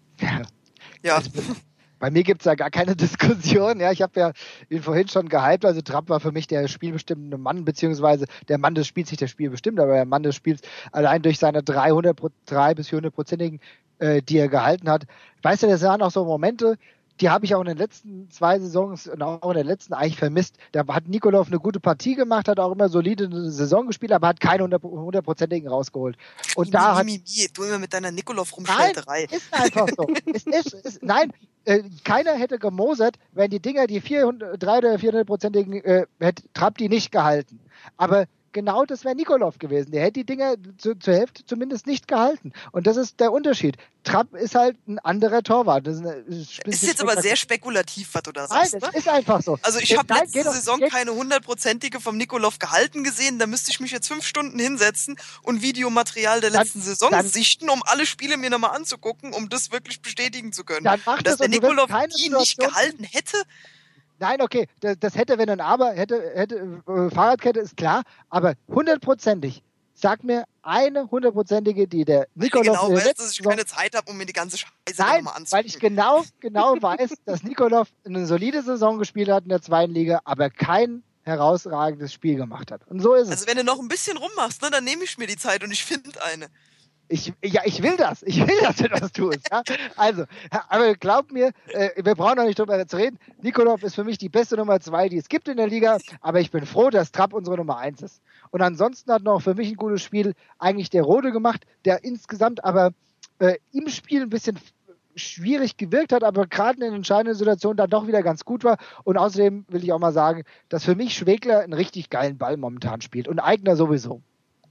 Ja. Bei mir gibt es da gar keine Diskussion. Ja, ich habe ja ihn vorhin schon gehypt. Also Trapp war für mich der spielbestimmende Mann, beziehungsweise der Mann des Spiels, nicht der Spiel bestimmt, aber der Mann des Spiels allein durch seine 3 bis 400-prozentigen, die er gehalten hat. Weißt du, das waren auch so Momente, die habe ich auch in den letzten 2 Saisons und auch in der letzten eigentlich vermisst. Da hat Nikolov eine gute Partie gemacht, hat auch immer solide eine Saison gespielt, aber hat keine 100-prozentigen rausgeholt. Und du immer mit deiner Nikolov-Rumschalterei. Nein, ist einfach so. Nein, keiner hätte gemosert, wenn die Dinger, die 300 oder 400-prozentigen, hätte Trapp die nicht gehalten. Aber genau das wäre Nikolov gewesen. Der hätte die Dinger zur Hälfte zumindest nicht gehalten. Und das ist der Unterschied. Trapp ist halt ein anderer Torwart. Das ist jetzt aber sehr spekulativ, was du da sagst. Nein, es ist einfach so. Also ich habe letzte Saison keine 100-prozentige vom Nikolov gehalten gesehen. Da müsste ich mich jetzt 5 Stunden hinsetzen und Videomaterial der letzten Saison sichten, um alle Spiele mir nochmal anzugucken, um das wirklich bestätigen zu können. Und dass der Nikolov die nicht gehalten hätte... Nein, okay, das hätte, wenn ein Aber, hätte Fahrradkette ist klar, aber 100%ig. Sag mir eine 100%ige, die der Nikolov... Genau, weißt du, dass ich keine Zeit habe, um mir die ganze Scheiße nochmal anzugucken. Weil ich genau weiß, dass Nikolov eine solide Saison gespielt hat in der 2. Liga, aber kein herausragendes Spiel gemacht hat. Und so ist es. Also wenn du noch ein bisschen rummachst, ne, dann nehme ich mir die Zeit und ich finde eine. Ich will das. Ich will, dass du das tust. Ja? Also, aber glaub mir, wir brauchen noch nicht drüber zu reden. Nikolov ist für mich die beste Nummer 2, die es gibt in der Liga. Aber ich bin froh, dass Trapp unsere Nummer 1 ist. Und ansonsten hat noch für mich ein gutes Spiel eigentlich der Rode gemacht, der insgesamt aber im Spiel ein bisschen schwierig gewirkt hat, aber gerade in den entscheidenden Situationen dann doch wieder ganz gut war. Und außerdem will ich auch mal sagen, dass für mich Schwegler einen richtig geilen Ball momentan spielt. Und Aigner sowieso.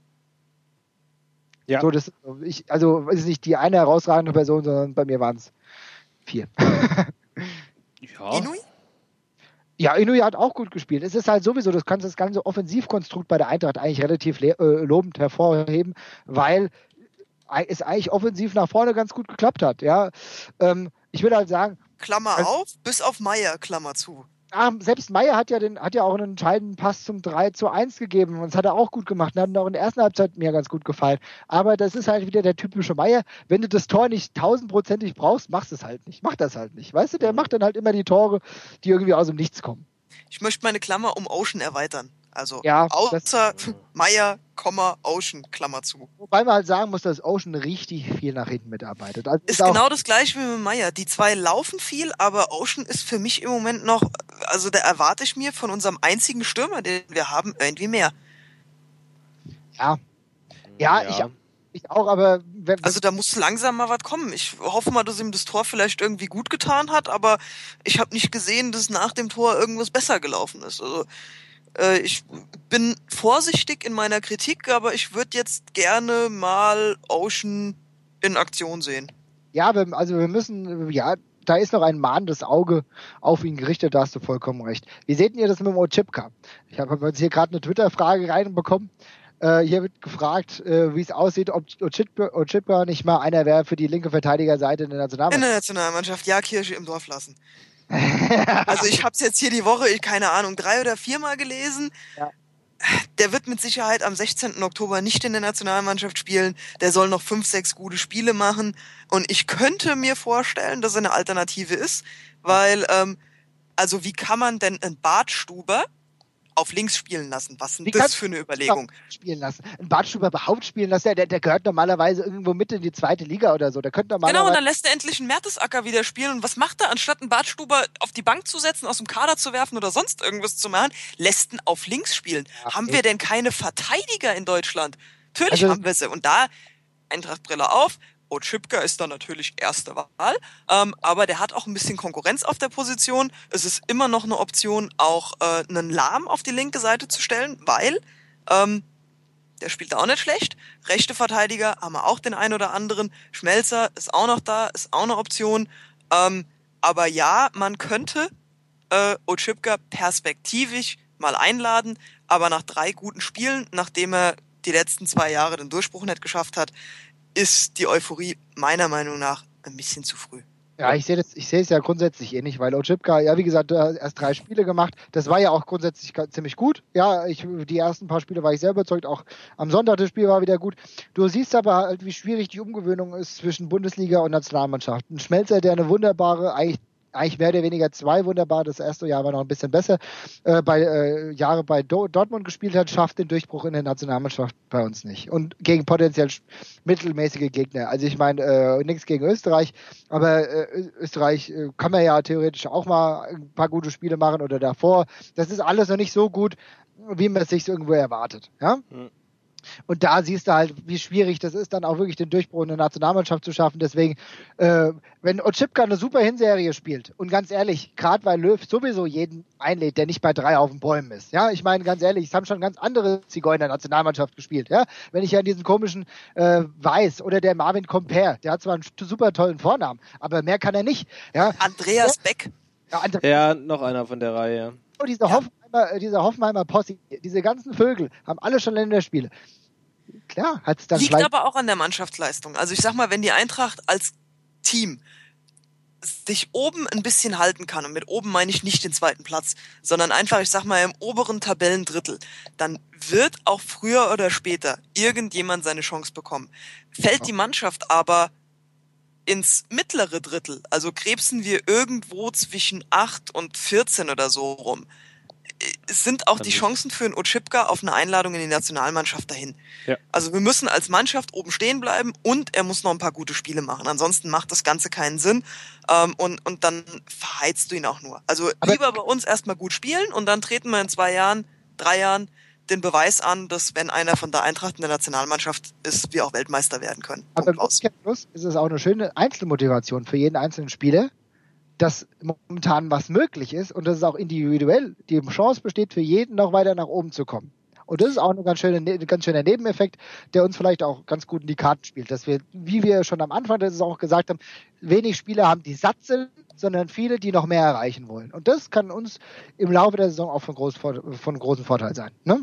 Ja. So, ist nicht die eine herausragende Person, sondern bei mir waren es 4. Ja. Inui? Ja, Inui hat auch gut gespielt. Es ist halt sowieso, das kannst das ganze Offensivkonstrukt bei der Eintracht eigentlich relativ lobend hervorheben, weil es eigentlich offensiv nach vorne ganz gut geklappt hat. Ja, ich würde halt sagen... Klammer auf, bis auf Meier, Klammer zu. Selbst Meier hat ja auch einen entscheidenden Pass zum 3:1 gegeben und das hat er auch gut gemacht und hat auch in der ersten Halbzeit mir ganz gut gefallen. Aber das ist halt wieder der typische Meier. Wenn du das Tor nicht 1000%ig brauchst, mach das halt nicht. Weißt du, der macht dann halt immer die Tore, die irgendwie aus dem Nichts kommen. Ich möchte meine Klammer um Ocean erweitern. Also ja, außer Meier, Ocean, Klammer zu. Wobei man halt sagen muss, dass Ocean richtig viel nach hinten mitarbeitet. Also ist genau das gleiche wie mit Meier. Die zwei laufen viel, aber Ocean ist für mich im Moment noch, also da erwarte ich mir von unserem einzigen Stürmer, den wir haben, irgendwie mehr. Ja. Ich auch, aber... Also da muss langsam mal was kommen. Ich hoffe mal, dass ihm das Tor vielleicht irgendwie gut getan hat, aber ich habe nicht gesehen, dass nach dem Tor irgendwas besser gelaufen ist. Also ich bin vorsichtig in meiner Kritik, aber ich würde jetzt gerne mal Ocean in Aktion sehen. Ja, wir müssen, da ist noch ein mahnendes Auge auf ihn gerichtet, da hast du vollkommen recht. Wie seht ihr das mit dem Oczipka? Ich habe jetzt hier gerade eine Twitter-Frage reinbekommen. Hier wird gefragt, wie es aussieht, ob Oczipka nicht mal einer wäre für die linke Verteidigerseite in der Nationalmannschaft. In der Nationalmannschaft, ja, Kirche im Dorf lassen. Also ich habe es jetzt hier die Woche, 3 oder 4 Mal gelesen. Ja. Der wird mit Sicherheit am 16. Oktober nicht in der Nationalmannschaft spielen. Der soll noch 5, 6 gute Spiele machen. Und ich könnte mir vorstellen, dass er eine Alternative ist, weil, also wie kann man denn einen Bartstuber auf links spielen lassen? Was ist denn das für eine Überlegung? Spielen lassen. Ein Bartstuber überhaupt spielen lassen, der gehört normalerweise irgendwo mit in die 2. Liga oder so. Der könnte normalerweise... Genau, und dann lässt er endlich einen Mertesacker wieder spielen. Und was macht er? Anstatt einen Bartstuber auf die Bank zu setzen, aus dem Kader zu werfen oder sonst irgendwas zu machen, lässt ihn auf links spielen. Ja, haben wir denn keine Verteidiger in Deutschland? Natürlich haben wir sie. Und da, Eintracht-Brille auf, Oczipka ist dann natürlich erste Wahl, aber der hat auch ein bisschen Konkurrenz auf der Position. Es ist immer noch eine Option, auch einen Lahm auf die linke Seite zu stellen, weil der spielt auch nicht schlecht. Rechte Verteidiger haben wir auch den einen oder anderen. Schmelzer ist auch noch da, ist auch eine Option. Aber ja, man könnte Oczipka perspektivisch mal einladen, aber nach 3 guten Spielen, nachdem er die letzten 2 Jahre den Durchbruch nicht geschafft hat, ist die Euphorie meiner Meinung nach ein bisschen zu früh. Ja, ich sehe es ja grundsätzlich ähnlich, weil Oczipka, ja, wie gesagt, erst 3 Spiele gemacht. Das war ja auch grundsätzlich ziemlich gut. Ja, die ersten paar Spiele war ich sehr überzeugt. Auch am Sonntag das Spiel war wieder gut. Du siehst aber halt, wie schwierig die Umgewöhnung ist zwischen Bundesliga und Nationalmannschaft. Ein Schmelzer, der eine wunderbare, eigentlich mehr oder weniger 2 wunderbar. Das erste Jahr war noch ein bisschen besser. Jahre bei Dortmund gespielt hat, schafft den Durchbruch in der Nationalmannschaft bei uns nicht. Und gegen potenziell mittelmäßige Gegner. Also ich meine, nichts gegen Österreich, aber Österreich kann man ja theoretisch auch mal ein paar gute Spiele machen oder davor. Das ist alles noch nicht so gut, wie man es sich irgendwo erwartet. Ja? Und da siehst du halt, wie schwierig das ist, dann auch wirklich den Durchbruch in der Nationalmannschaft zu schaffen. Deswegen, wenn Oczipka eine super Hinserie spielt, und ganz ehrlich, gerade weil Löw sowieso jeden einlädt, der nicht bei 3 auf den Bäumen ist. Ja, ich meine, ganz ehrlich, es haben schon ganz andere Zigeuner-Nationalmannschaft gespielt. Ja, wenn ich an diesen komischen Weiß oder der Marvin Comper, der hat zwar einen super tollen Vornamen, aber mehr kann er nicht. Ja, Andreas Beck. Ja, noch einer von der Reihe. Dieser Hoffenheimer Posse, diese ganzen Vögel haben alle schon Länderspiele. Klar, hat es dann liegt aber auch an der Mannschaftsleistung. Also ich sag mal, wenn die Eintracht als Team sich oben ein bisschen halten kann, und mit oben meine ich nicht den 2. Platz, sondern einfach, ich sag mal, im oberen Tabellendrittel, dann wird auch früher oder später irgendjemand seine Chance bekommen. Fällt die Mannschaft aber ins mittlere Drittel, also krebsen wir irgendwo zwischen 8 und 14 oder so rum, sind auch die Chancen für einen Oczipka auf eine Einladung in die Nationalmannschaft dahin. Ja. Also wir müssen als Mannschaft oben stehen bleiben und er muss noch ein paar gute Spiele machen. Ansonsten macht das Ganze keinen Sinn und dann verheizt du ihn auch nur. Also lieber bei uns erstmal gut spielen und dann treten wir in 2 Jahren, 3 Jahren den Beweis an, dass wenn einer von der Eintracht in der Nationalmannschaft ist, wir auch Weltmeister werden können. Aber im Umkehrschluss ist es auch eine schöne Einzelmotivation für jeden einzelnen Spieler, dass momentan was möglich ist und dass es auch individuell die Chance besteht, für jeden noch weiter nach oben zu kommen. Und das ist auch ein ganz schöner Nebeneffekt, der uns vielleicht auch ganz gut in die Karten spielt. Dass wir, wie wir schon am Anfang der Saison gesagt haben, wenig Spieler haben, die satt sind, sondern viele, die noch mehr erreichen wollen. Und das kann uns im Laufe der Saison auch von großem Vorteil sein. Ne?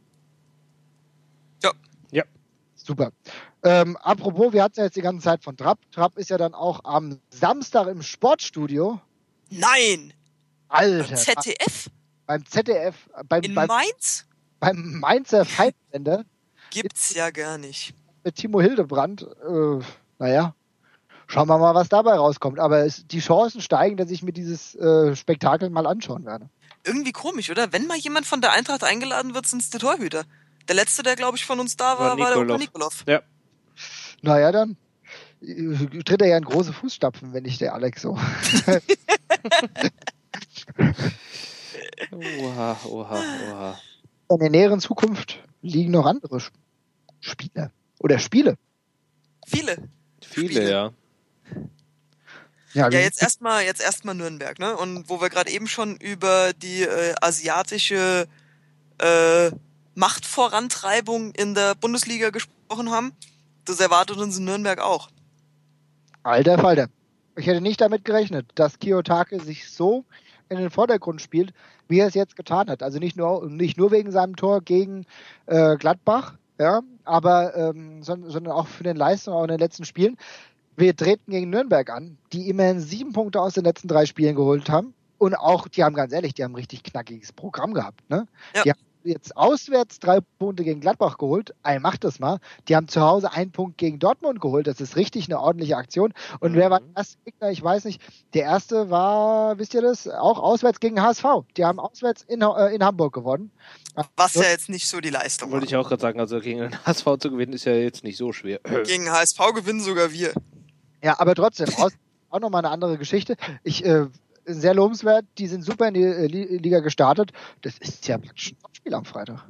Ja. Super. Apropos, wir hatten ja jetzt die ganze Zeit von Trapp. Trapp ist ja dann auch am Samstag im Sportstudio. Nein! Alter. Beim ZDF? Beim ZDF. In Mainz? Beim Mainzer Feinsender. Gibt's ja gar nicht. Mit Timo Hildebrand. Naja, schauen wir mal, was dabei rauskommt. Aber die Chancen steigen, dass ich mir dieses Spektakel mal anschauen werde. Irgendwie komisch, oder? Wenn mal jemand von der Eintracht eingeladen wird, sind es die Torhüter. Der letzte, der, glaube ich, von uns da war der Opa Nikolov. Ja. Naja, dann tritt er ja in große Fußstapfen, wenn nicht der Alex so. Oha. In der näheren Zukunft liegen noch andere Spieler. Oder Spiele. Viele, Spiele. Ja. Ja, jetzt erstmal Nürnberg, ne? Und wo wir gerade eben schon über die asiatische Machtvorantreibung in der Bundesliga gesprochen haben, das erwartet uns in Nürnberg auch. Alter Falter. Ich hätte nicht damit gerechnet, dass Kiyotake sich so in den Vordergrund spielt, wie er es jetzt getan hat. Also nicht nur wegen seinem Tor gegen Gladbach, ja, aber sondern auch für den Leistungen auch in den letzten Spielen. Wir treten gegen Nürnberg an, die immerhin 7 Punkte aus den letzten 3 Spielen geholt haben. Und auch, die haben ganz ehrlich, die haben ein richtig knackiges Programm gehabt. Ne? Ja. Die haben jetzt auswärts 3 Punkte gegen Gladbach geholt. Macht das mal. Die haben zu Hause 1 Punkt gegen Dortmund geholt. Das ist richtig eine ordentliche Aktion. Und wer war der erste Gegner? Ich weiß nicht. Der erste war, wisst ihr das? Auch auswärts gegen HSV. Die haben auswärts in Hamburg gewonnen. Was ja jetzt nicht so die Leistung war. Wollte ich auch gerade sagen, also gegen den HSV zu gewinnen ist ja jetzt nicht so schwer. Gegen HSV gewinnen sogar wir. Ja, aber trotzdem, auch nochmal eine andere Geschichte. Sehr lobenswert, die sind super in die Liga gestartet. Das ist ja ein Spiel am Freitag.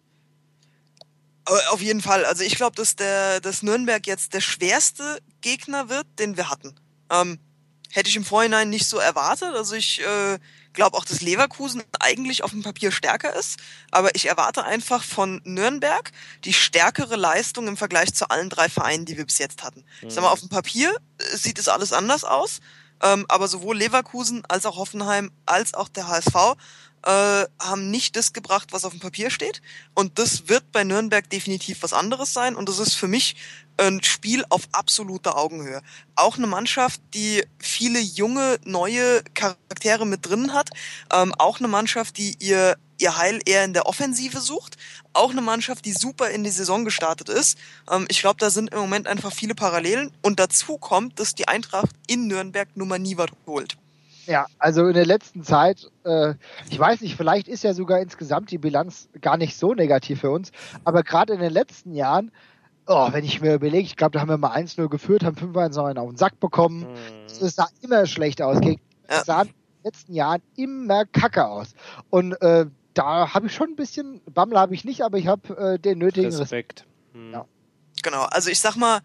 Auf jeden Fall. Also ich glaube, dass Nürnberg jetzt der schwerste Gegner wird, den wir hatten. Hätte ich im Vorhinein nicht so erwartet. Also ich glaube auch, dass Leverkusen eigentlich auf dem Papier stärker ist. Aber ich erwarte einfach von Nürnberg die stärkere Leistung im Vergleich zu allen 3 Vereinen, die wir bis jetzt hatten. Ich sag mal, auf dem Papier sieht es alles anders aus. aber sowohl Leverkusen als auch Hoffenheim als auch der HSV haben nicht das gebracht, was auf dem Papier steht. Und das wird bei Nürnberg definitiv was anderes sein. Und das ist für mich ein Spiel auf absoluter Augenhöhe. Auch eine Mannschaft, die viele junge, neue Charaktere mit drin hat. Auch eine Mannschaft, die ihr Heil eher in der Offensive sucht. Auch eine Mannschaft, die super in die Saison gestartet ist. Ich glaube, da sind im Moment einfach viele Parallelen. Und dazu kommt, dass die Eintracht in Nürnberg nun mal nie was holt. Ja, also in der letzten Zeit, ich weiß nicht, vielleicht ist ja sogar insgesamt die Bilanz gar nicht so negativ für uns, aber gerade in den letzten Jahren, wenn ich mir überlege, ich glaube, da haben wir mal 1-0 geführt, haben 5-1 noch einen auf den Sack bekommen. Es sah immer schlecht aus. Es sah in den letzten Jahren immer kacke aus. Und da habe ich schon ein bisschen, Bammel habe ich nicht, aber ich habe den nötigen Respekt. Ja. Genau, also ich sag mal,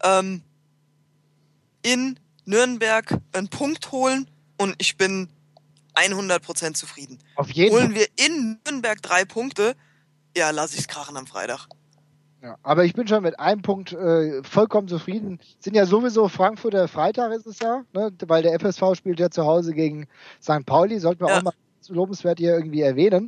in Nürnberg einen Punkt holen, und ich bin 100% zufrieden. Auf jeden Holen wir in Nürnberg 3 Punkte, ja, lass ich's krachen am Freitag. Ja, aber ich bin schon mit einem Punkt vollkommen zufrieden. Sind ja sowieso Frankfurter Freitag ist es ja, ne? Weil der FSV spielt ja zu Hause gegen St. Pauli, sollten wir auch mal lobenswert hier irgendwie erwähnen.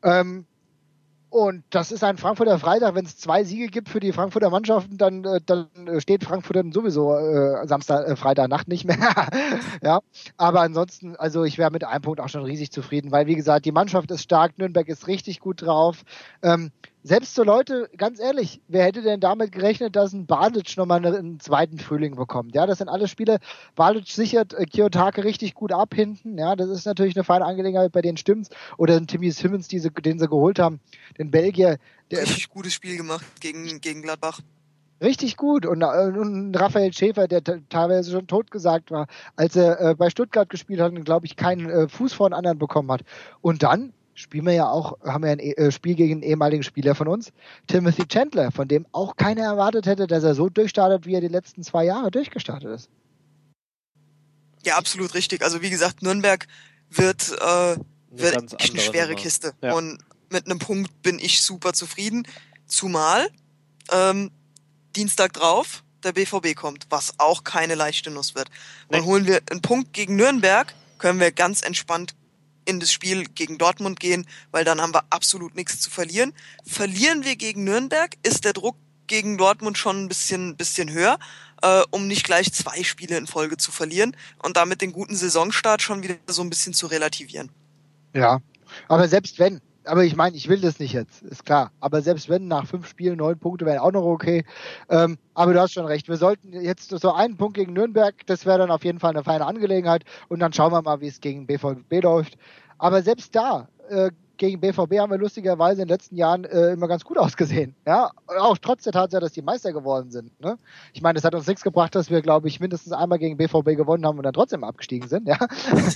Und das ist ein Frankfurter Freitag. Wenn es 2 Siege gibt für die Frankfurter Mannschaften, dann steht Frankfurt dann sowieso Freitagnacht nicht mehr. Ja, aber ansonsten, also ich wäre mit einem Punkt auch schon riesig zufrieden, weil wie gesagt, die Mannschaft ist stark, Nürnberg ist richtig gut drauf. Selbst so Leute, ganz ehrlich, wer hätte denn damit gerechnet, dass ein Balic nochmal einen zweiten Frühling bekommt? Ja, das sind alle Spiele. Balic sichert Kiyotake richtig gut ab hinten. Ja, das ist natürlich eine feine Angelegenheit, bei denen stimmt's. Oder ein Timmy Simmons, den sie geholt haben, den Belgier. Der richtig gutes Spiel gemacht gegen Gladbach. Richtig gut. Und Raphael Schäfer, der teilweise schon totgesagt war, als er bei Stuttgart gespielt hat und, glaube ich, keinen Fuß vor den anderen bekommen hat. Und dann haben wir ein Spiel gegen einen ehemaligen Spieler von uns, Timothy Chandler, von dem auch keiner erwartet hätte, dass er so durchstartet, wie er die letzten 2 Jahre durchgestartet ist. Ja, absolut richtig. Also wie gesagt, Nürnberg wird echt eine schwere Kiste. Ja. Und mit einem Punkt bin ich super zufrieden. Zumal Dienstag drauf der BVB kommt, was auch keine leichte Nuss wird. Und holen wir einen Punkt gegen Nürnberg, können wir ganz entspannt in das Spiel gegen Dortmund gehen, weil dann haben wir absolut nichts zu verlieren. Verlieren wir gegen Nürnberg, ist der Druck gegen Dortmund schon ein bisschen höher, um nicht gleich 2 Spiele in Folge zu verlieren und damit den guten Saisonstart schon wieder so ein bisschen zu relativieren. Ja, aber selbst wenn, aber ich meine, ich will das nicht jetzt, ist klar, aber selbst wenn nach 5 Spielen 9 Punkte wären auch noch okay, aber du hast schon recht, wir sollten jetzt so einen Punkt gegen Nürnberg, das wäre dann auf jeden Fall eine feine Angelegenheit und dann schauen wir mal, wie es gegen BVB läuft, aber selbst da, gegen BVB haben wir lustigerweise in den letzten Jahren immer ganz gut ausgesehen, ja, auch trotz der Tatsache, dass die Meister geworden sind, ne? Ich meine, das hat uns nichts gebracht, dass wir, glaube ich, mindestens einmal gegen BVB gewonnen haben und dann trotzdem abgestiegen sind, ja.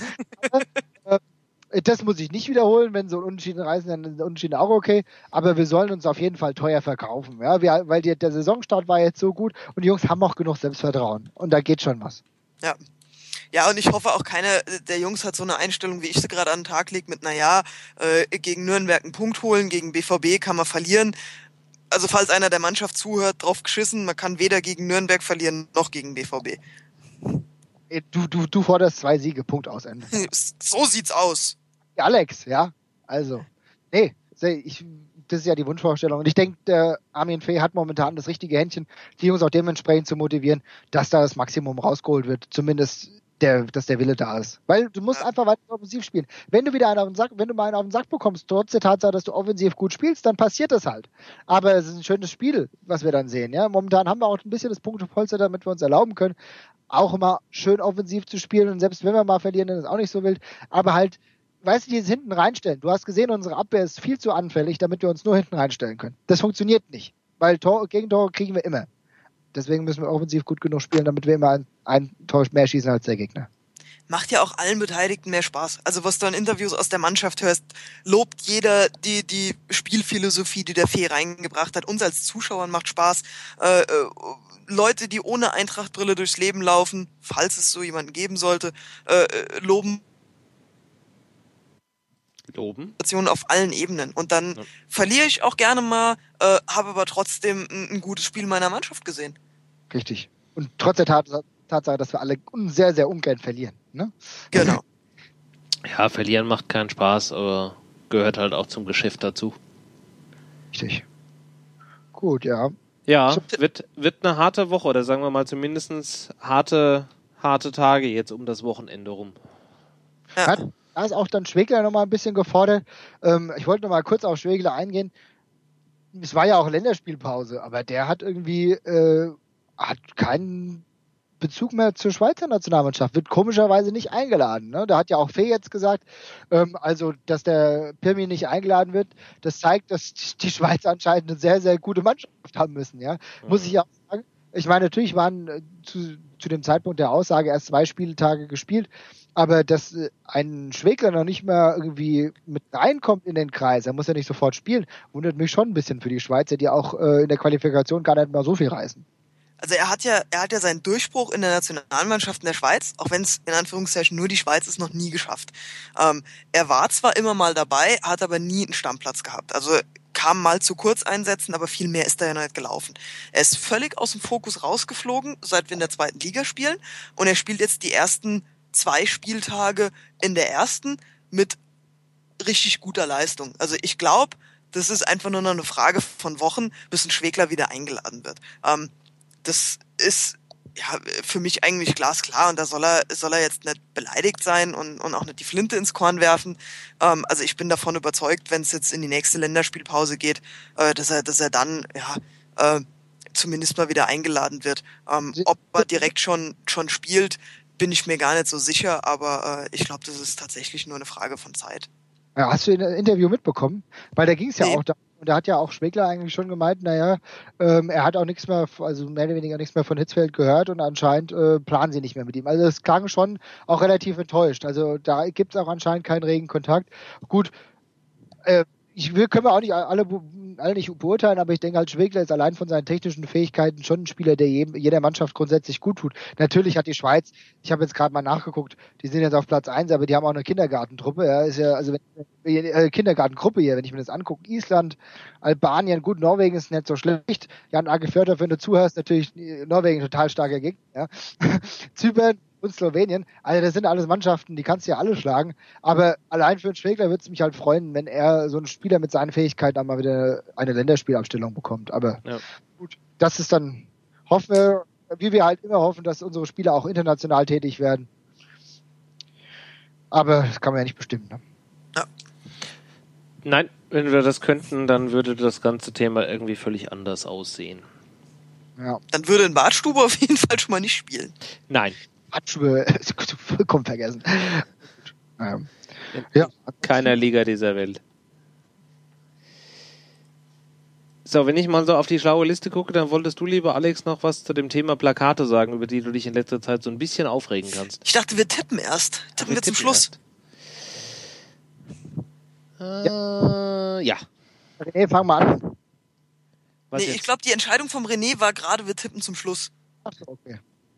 Das muss ich nicht wiederholen, wenn so ein Unentschieden reisen, dann ist ein Unentschieden auch okay, aber wir sollen uns auf jeden Fall teuer verkaufen, ja, weil der Saisonstart war jetzt so gut und die Jungs haben auch genug Selbstvertrauen und da geht schon was. Ja. Ja, und ich hoffe auch keiner der Jungs hat so eine Einstellung, wie ich sie gerade an den Tag lege, mit, gegen Nürnberg einen Punkt holen, gegen BVB kann man verlieren. Also falls einer der Mannschaft zuhört, drauf geschissen, man kann weder gegen Nürnberg verlieren, noch gegen BVB. Du forderst 2 Siege, Punkt aus Ende. So sieht's aus. Alex, ja, also, das ist ja die Wunschvorstellung. Und ich denke, der Armin Fee hat momentan das richtige Händchen, die Jungs auch dementsprechend zu motivieren, dass da das Maximum rausgeholt wird. Zumindest, dass der Wille da ist. Weil du musst einfach weiter offensiv spielen. Wenn du mal einen auf den Sack bekommst, trotz der Tatsache, dass du offensiv gut spielst, dann passiert das halt. Aber es ist ein schönes Spiel, was wir dann sehen. Ja? Momentan haben wir auch ein bisschen das Punktepolster, damit wir uns erlauben können, auch immer schön offensiv zu spielen. Und selbst wenn wir mal verlieren, dann ist es auch nicht so wild. Aber halt, weißt du, dieses hinten reinstellen. Du hast gesehen, unsere Abwehr ist viel zu anfällig, damit wir uns nur hinten reinstellen können. Das funktioniert nicht, weil Gegentore kriegen wir immer. Deswegen müssen wir offensiv gut genug spielen, damit wir immer ein Tor mehr schießen als der Gegner. Macht ja auch allen Beteiligten mehr Spaß. Also was du an Interviews aus der Mannschaft hörst, lobt jeder die Spielphilosophie, die der Fee reingebracht hat. Uns als Zuschauern macht Spaß. Leute, die ohne Eintracht-Brille durchs Leben laufen, falls es so jemanden geben sollte, loben auf allen Ebenen. Und dann verliere ich auch gerne mal, habe aber trotzdem ein gutes Spiel meiner Mannschaft gesehen. Richtig. Und trotz der Tatsache, Tatsache, dass wir alle sehr, sehr ungern verlieren. Ne? Genau. Ja, verlieren macht keinen Spaß, aber gehört halt auch zum Geschäft dazu. Richtig. Gut, ja. Ja, wird eine harte Woche, oder sagen wir mal zumindest harte Tage jetzt um das Wochenende rum. Ja. Da ist auch dann Schwegler nochmal ein bisschen gefordert. Ich wollte nochmal kurz auf Schwegler eingehen. Es war ja auch Länderspielpause, aber der hat irgendwie hat keinen Bezug mehr zur Schweizer Nationalmannschaft, wird komischerweise nicht eingeladen. Ne? Da hat ja auch Fee jetzt gesagt, also dass der Pirmi nicht eingeladen wird, das zeigt, dass die Schweiz anscheinend eine sehr, sehr gute Mannschaft haben müssen. Ja? Muss ich ja auch sagen. Ich meine, natürlich waren zu dem Zeitpunkt der Aussage erst 2 Spieltage gespielt, aber dass ein Schwegler noch nicht mehr irgendwie mit reinkommt in den Kreis, er muss ja nicht sofort spielen, wundert mich schon ein bisschen für die Schweizer, die auch in der Qualifikation gar nicht mal so viel reißen. Also er hat ja seinen Durchbruch in der Nationalmannschaft in der Schweiz, auch wenn es in Anführungszeichen nur die Schweiz ist, noch nie geschafft. Er war zwar immer mal dabei, hat aber nie einen Stammplatz gehabt. Also kam mal zu Kurzeinsätzen, aber viel mehr ist da ja noch nicht gelaufen. Er ist völlig aus dem Fokus rausgeflogen, seit wir in der 2. Liga spielen, und er spielt jetzt die ersten 2 Spieltage in der 1. mit richtig guter Leistung. Also ich glaube, das ist einfach nur noch eine Frage von Wochen, bis ein Schwegler wieder eingeladen wird. Das ist ja für mich eigentlich glasklar, und da soll er jetzt nicht beleidigt sein und auch nicht die Flinte ins Korn werfen. Also ich bin davon überzeugt, wenn es jetzt in die nächste Länderspielpause geht, dass er dann zumindest mal wieder eingeladen wird. Ob er direkt schon spielt, bin ich mir gar nicht so sicher, aber ich glaube, das ist tatsächlich nur eine Frage von Zeit. Ja, hast du ein Interview mitbekommen? Weil da ging es ja auch da. Und da hat ja auch Schwegler eigentlich schon gemeint, naja, er hat auch nichts mehr, also mehr oder weniger nichts mehr von Hitzfeld gehört, und anscheinend planen sie nicht mehr mit ihm. Also es klang schon auch relativ enttäuscht. Also da gibt es auch anscheinend keinen regen Kontakt. Gut, können wir auch nicht alle nicht beurteilen, aber ich denke halt, Schwegler ist allein von seinen technischen Fähigkeiten schon ein Spieler, der jeder Mannschaft grundsätzlich gut tut. Natürlich hat die Schweiz, ich habe jetzt gerade mal nachgeguckt, die sind jetzt auf Platz 1, aber die haben auch eine Kindergartentruppe. Ja, ist ja, also Kindergartengruppe hier, wenn ich mir das angucke. Island, Albanien, gut, Norwegen ist nicht so schlecht. Jan Age Förder, wenn du zuhörst, natürlich Norwegen total starker Gegner. Ja. Zypern und Slowenien, also das sind alles Mannschaften, die kannst du ja alle schlagen, aber allein für einen Schwegler würde es mich halt freuen, wenn er so einen Spieler mit seinen Fähigkeiten einmal wieder eine Länderspielabstellung bekommt, aber gut, das ist dann, hoffen wir, wie wir halt immer hoffen, dass unsere Spieler auch international tätig werden, aber das kann man ja nicht bestimmen. Ne? Ja. Nein, wenn wir das könnten, dann würde das ganze Thema irgendwie völlig anders aussehen. Ja. Dann würde ein Bartstube auf jeden Fall schon mal nicht spielen. Nein. Vollkommen vergessen. Ja. Keiner Liga dieser Welt. So, wenn ich mal so auf die schlaue Liste gucke, dann wolltest du, lieber Alex, noch was zu dem Thema Plakate sagen, über die du dich in letzter Zeit so ein bisschen aufregen kannst. Ich dachte, wir tippen erst. Tippen wir zum Schluss. Ja. René, fang mal an. Nee, ich glaube, die Entscheidung vom René war gerade, wir tippen zum Schluss. Ach so, okay.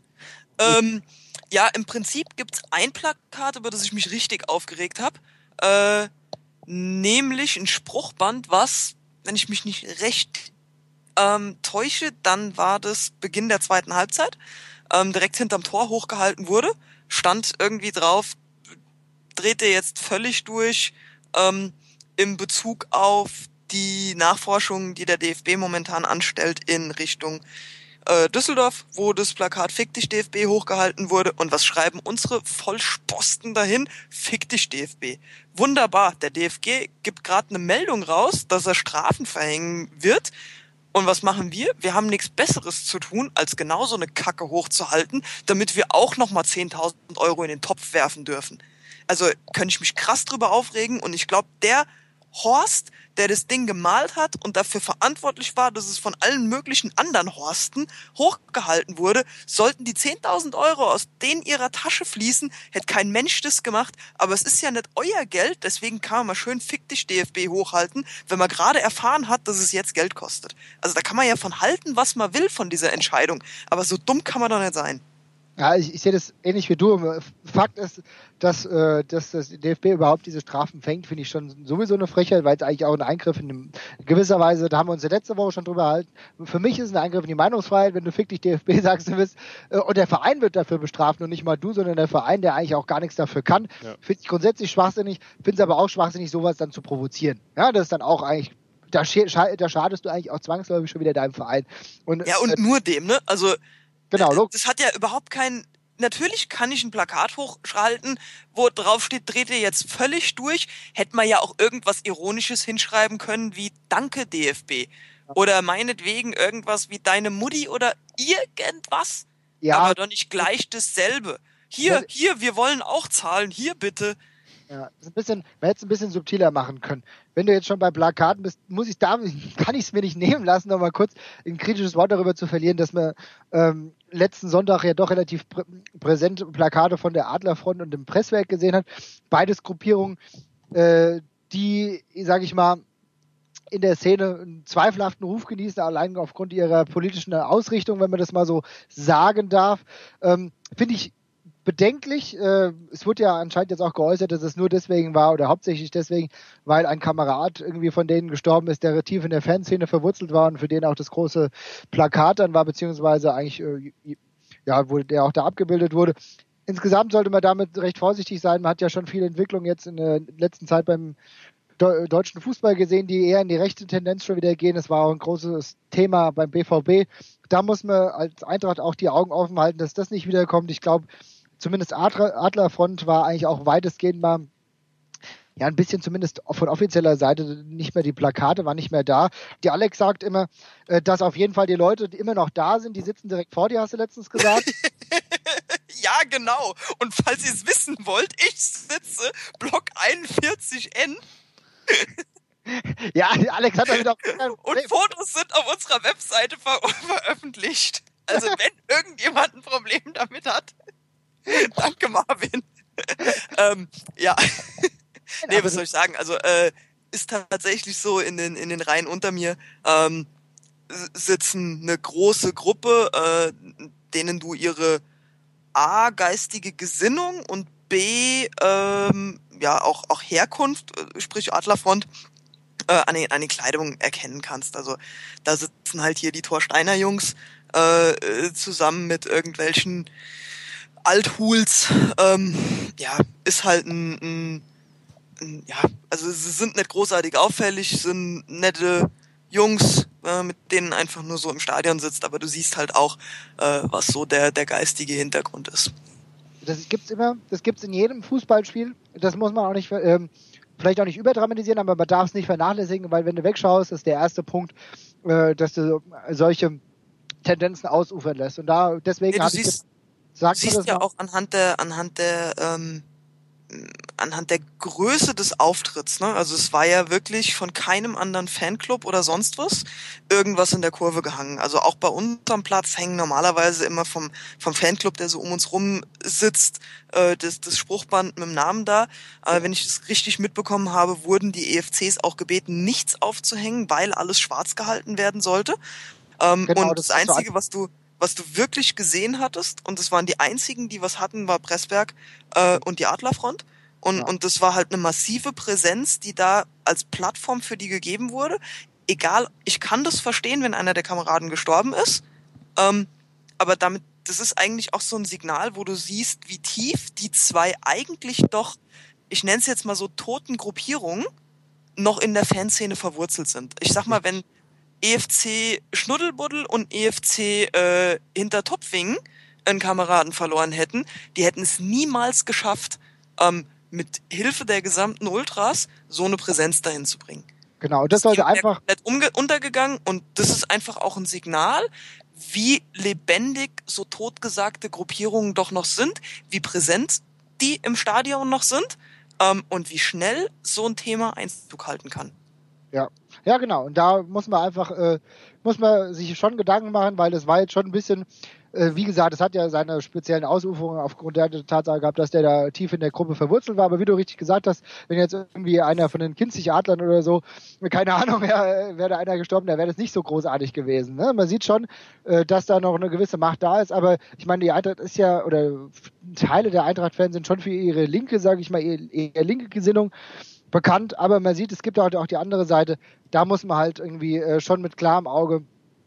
Ja, im Prinzip gibt's ein Plakat, über das ich mich richtig aufgeregt habe. Nämlich ein Spruchband, was, wenn ich mich nicht recht täusche, dann war das Beginn der 2. Halbzeit, direkt hinterm Tor hochgehalten wurde. Stand irgendwie drauf, dreht er jetzt völlig durch, in Bezug auf die Nachforschungen, die der DFB momentan anstellt in Richtung Düsseldorf, wo das Plakat Fick dich DFB hochgehalten wurde. Und was schreiben unsere Vollsposten dahin? Fick dich DFB. Wunderbar, der DFG gibt gerade eine Meldung raus, dass er Strafen verhängen wird. Und was machen wir? Wir haben nichts Besseres zu tun, als genau so eine Kacke hochzuhalten, damit wir auch nochmal 10.000 Euro in den Topf werfen dürfen. Also könnte ich mich krass drüber aufregen, und ich glaube, der Horst, der das Ding gemalt hat und dafür verantwortlich war, dass es von allen möglichen anderen Horsten hochgehalten wurde, sollten die 10.000 Euro aus denen ihrer Tasche fließen, hätte kein Mensch das gemacht, aber es ist ja nicht euer Geld, deswegen kann man mal schön Fick dich DFB hochhalten, wenn man gerade erfahren hat, dass es jetzt Geld kostet. Also da kann man ja von halten, was man will von dieser Entscheidung, aber so dumm kann man doch nicht sein. Ja, ich sehe das ähnlich wie du. Fakt ist, dass das DFB überhaupt diese Strafen fängt, finde ich schon sowieso eine Frechheit, weil es eigentlich auch ein Eingriff in gewisser Weise, da haben wir uns ja letzte Woche schon drüber gehalten. Für mich ist es ein Eingriff in die Meinungsfreiheit, wenn du fick dich DFB sagst, du bist, und der Verein wird dafür bestraft und nicht mal du, sondern der Verein, der eigentlich auch gar nichts dafür kann. Ja. Finde ich grundsätzlich schwachsinnig, finde es aber auch schwachsinnig, sowas dann zu provozieren. Ja, das ist dann auch eigentlich, da schadest du eigentlich auch zwangsläufig schon wieder deinem Verein. Und nur dem, ne? Also, genau, das hat ja überhaupt keinen. Natürlich kann ich ein Plakat hochschalten, wo drauf steht, dreht ihr jetzt völlig durch. Hätte man ja auch irgendwas Ironisches hinschreiben können wie Danke DFB. Oder meinetwegen irgendwas wie deine Mutti oder irgendwas. ja, aber doch nicht gleich dasselbe. Hier, wir wollen auch zahlen, hier bitte. Ja, das ist ein bisschen, man hätte es ein bisschen subtiler machen können. Wenn du jetzt schon bei Plakaten bist, kann ich es mir nicht nehmen lassen, noch mal kurz ein kritisches Wort darüber zu verlieren, dass wir letzten Sonntag ja doch relativ präsent Plakate von der Adlerfront und dem Presswerk gesehen hat. Beides Gruppierungen, die, sage ich mal, in der Szene einen zweifelhaften Ruf genießen, allein aufgrund ihrer politischen Ausrichtung, wenn man das mal so sagen darf. Finde ich bedenklich. Es wurde ja anscheinend jetzt auch geäußert, dass es nur deswegen war oder hauptsächlich deswegen, weil ein Kamerad irgendwie von denen gestorben ist, der tief in der Fanszene verwurzelt war und für den auch das große Plakat dann war, beziehungsweise eigentlich, wo der auch da abgebildet wurde. Insgesamt sollte man damit recht vorsichtig sein. Man hat ja schon viel Entwicklung jetzt in der letzten Zeit beim deutschen Fußball gesehen, die eher in die rechte Tendenz schon wieder gehen. Es war auch ein großes Thema beim BVB. Da muss man als Eintracht auch die Augen offen halten, dass das nicht wiederkommt. Ich glaube, zumindest Adlerfront war eigentlich auch weitestgehend mal, ja, ein bisschen zumindest von offizieller Seite nicht mehr, die Plakate waren nicht mehr da. Die Alex sagt immer, dass auf jeden Fall die Leute, die immer noch da sind, die sitzen direkt vor dir, hast du letztens gesagt. Ja, genau. Und falls ihr es wissen wollt, ich sitze Block 41N. Ja, Alex hat damit auch... Und Fotos sind auf unserer Webseite veröffentlicht. Also wenn irgendjemand ein Problem damit hat, danke Marvin. Ja. Nee, was soll ich sagen? Also ist tatsächlich so, in den Reihen unter mir sitzen eine große Gruppe, denen du ihre A, geistige Gesinnung und B, auch Herkunft, sprich Adlerfront, an den Kleidungen erkennen kannst. Also da sitzen halt hier die Thorsteiner Jungs zusammen mit irgendwelchen Althuls. Ist halt also sie sind nicht großartig auffällig, sind nette Jungs, mit denen einfach nur so im Stadion sitzt, aber du siehst halt auch, was so der geistige Hintergrund ist. Das gibt's immer, das gibt's in jedem Fußballspiel. Das muss man auch nicht, vielleicht auch nicht überdramatisieren, aber man darf es nicht vernachlässigen, weil wenn du wegschaust, ist der erste Punkt, dass du solche Tendenzen ausufern lässt. Und da deswegen du siehst ja auch anhand der Größe des Auftritts, ne? Also es war ja wirklich von keinem anderen Fanclub oder sonst was irgendwas in der Kurve gehangen. Also auch bei unserem Platz hängen normalerweise immer vom Fanclub, der so um uns rum sitzt, das Spruchband mit dem Namen da. Wenn ich das richtig mitbekommen habe, wurden die EFCs auch gebeten, nichts aufzuhängen, weil alles schwarz gehalten werden sollte. Genau, und das Einzige, was du wirklich gesehen hattest, und das waren die einzigen, die was hatten, war Presswerk und die Adlerfront. Und das war halt eine massive Präsenz, die da als Plattform für die gegeben wurde. Egal, ich kann das verstehen, wenn einer der Kameraden gestorben ist. Aber das ist eigentlich auch so ein Signal, wo du siehst, wie tief die zwei eigentlich doch, ich nenne es jetzt mal so, toten Gruppierungen noch in der Fanszene verwurzelt sind. Ich sag mal, wenn EFC Schnuddelbuddel und EFC Hintertupfingen einen Kameraden verloren hätten, die hätten es niemals geschafft, mit Hilfe der gesamten Ultras so eine Präsenz dahin zu bringen. Genau, das sollte einfach komplett untergegangen, und das ist einfach auch ein Signal, wie lebendig so totgesagte Gruppierungen doch noch sind, wie präsent die im Stadion noch sind, und wie schnell so ein Thema Einzug halten kann. Ja, Ja, genau. Und da muss man einfach, muss man sich schon Gedanken machen, weil das war jetzt schon ein bisschen, wie gesagt, es hat ja seine speziellen Ausuferungen aufgrund der Tatsache gehabt, dass der da tief in der Gruppe verwurzelt war. Aber wie du richtig gesagt hast, wenn jetzt irgendwie einer von den Kinzig-Adlern oder so, keine Ahnung, wäre da einer gestorben, da wäre das nicht so großartig gewesen. Ne? Man sieht schon, dass da noch eine gewisse Macht da ist. Aber ich meine, die Eintracht ist ja, oder Teile der Eintracht-Fans sind schon für ihre linke, sage ich mal, eher linke Gesinnung bekannt, aber man sieht, es gibt auch die andere Seite, da muss man halt irgendwie schon mit klarem Auge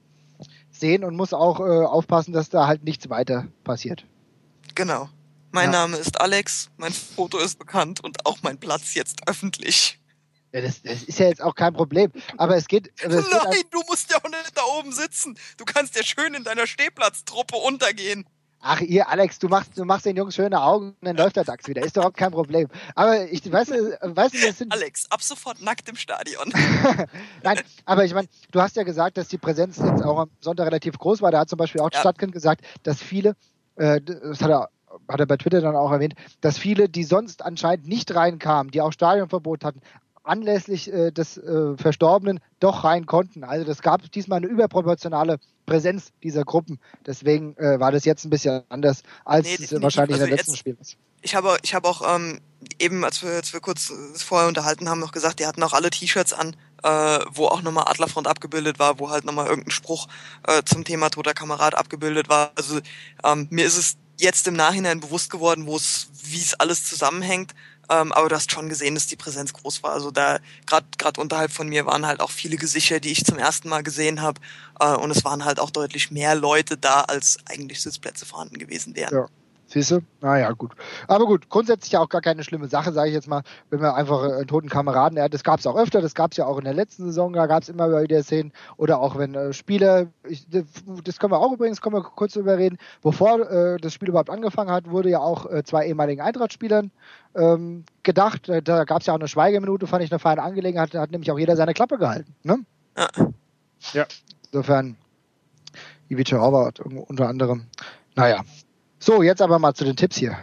sehen und muss auch aufpassen, dass da halt nichts weiter passiert. Genau. Mein Name ist Alex, mein Foto ist bekannt und auch mein Platz jetzt öffentlich. Ja, das ist ja jetzt auch kein Problem, aber es geht... Nein, du musst ja auch nicht da oben sitzen. Du kannst ja schön in deiner Stehplatztruppe untergehen. Ach, ihr, Alex, du machst den Jungs schöne Augen und dann läuft der DAX wieder. Ist doch überhaupt kein Problem. Aber ich weiß das sind... Alex, ab sofort nackt im Stadion. Nein, aber ich meine, du hast ja gesagt, dass die Präsenz jetzt auch am Sonntag relativ groß war. Da hat zum Beispiel auch Stadtkind gesagt, dass viele, das hat er bei Twitter dann auch erwähnt, dass viele, die sonst anscheinend nicht reinkamen, die auch Stadionverbot hatten, anlässlich des Verstorbenen doch rein konnten. Also das gab diesmal eine überproportionale Präsenz dieser Gruppen. Deswegen war das jetzt ein bisschen anders, als es wahrscheinlich in der letzten Spiel ist. Ich habe auch eben, als wir kurz vorher unterhalten haben, noch gesagt, die hatten auch alle T-Shirts an, wo auch nochmal Adlerfront abgebildet war, wo halt nochmal irgendein Spruch zum Thema toter Kamerad abgebildet war. Also mir ist es jetzt im Nachhinein bewusst geworden, wie es alles zusammenhängt. Aber du hast schon gesehen, dass die Präsenz groß war. Also da gerade unterhalb von mir waren halt auch viele Gesichter, die ich zum ersten Mal gesehen habe. Und es waren halt auch deutlich mehr Leute da, als eigentlich Sitzplätze vorhanden gewesen wären. Ja. Siehst du? Naja, gut. Aber gut, grundsätzlich ja auch gar keine schlimme Sache, sage ich jetzt mal, wenn man einfach einen toten Kameraden hat. Das gab es auch öfter, das gab es ja auch in der letzten Saison, da gab es immer wieder Szenen. Oder auch wenn Spieler, das können wir kurz drüber reden, bevor das Spiel überhaupt angefangen hat, wurde ja auch 2 ehemaligen Eintracht-Spielern gedacht. Da gab es ja auch eine Schweigeminute, fand ich eine feine Angelegenheit, da hat nämlich auch jeder seine Klappe gehalten. Ne? Ja. Insofern, Ivica Horvath unter anderem. Naja. So, jetzt aber mal zu den Tipps hier.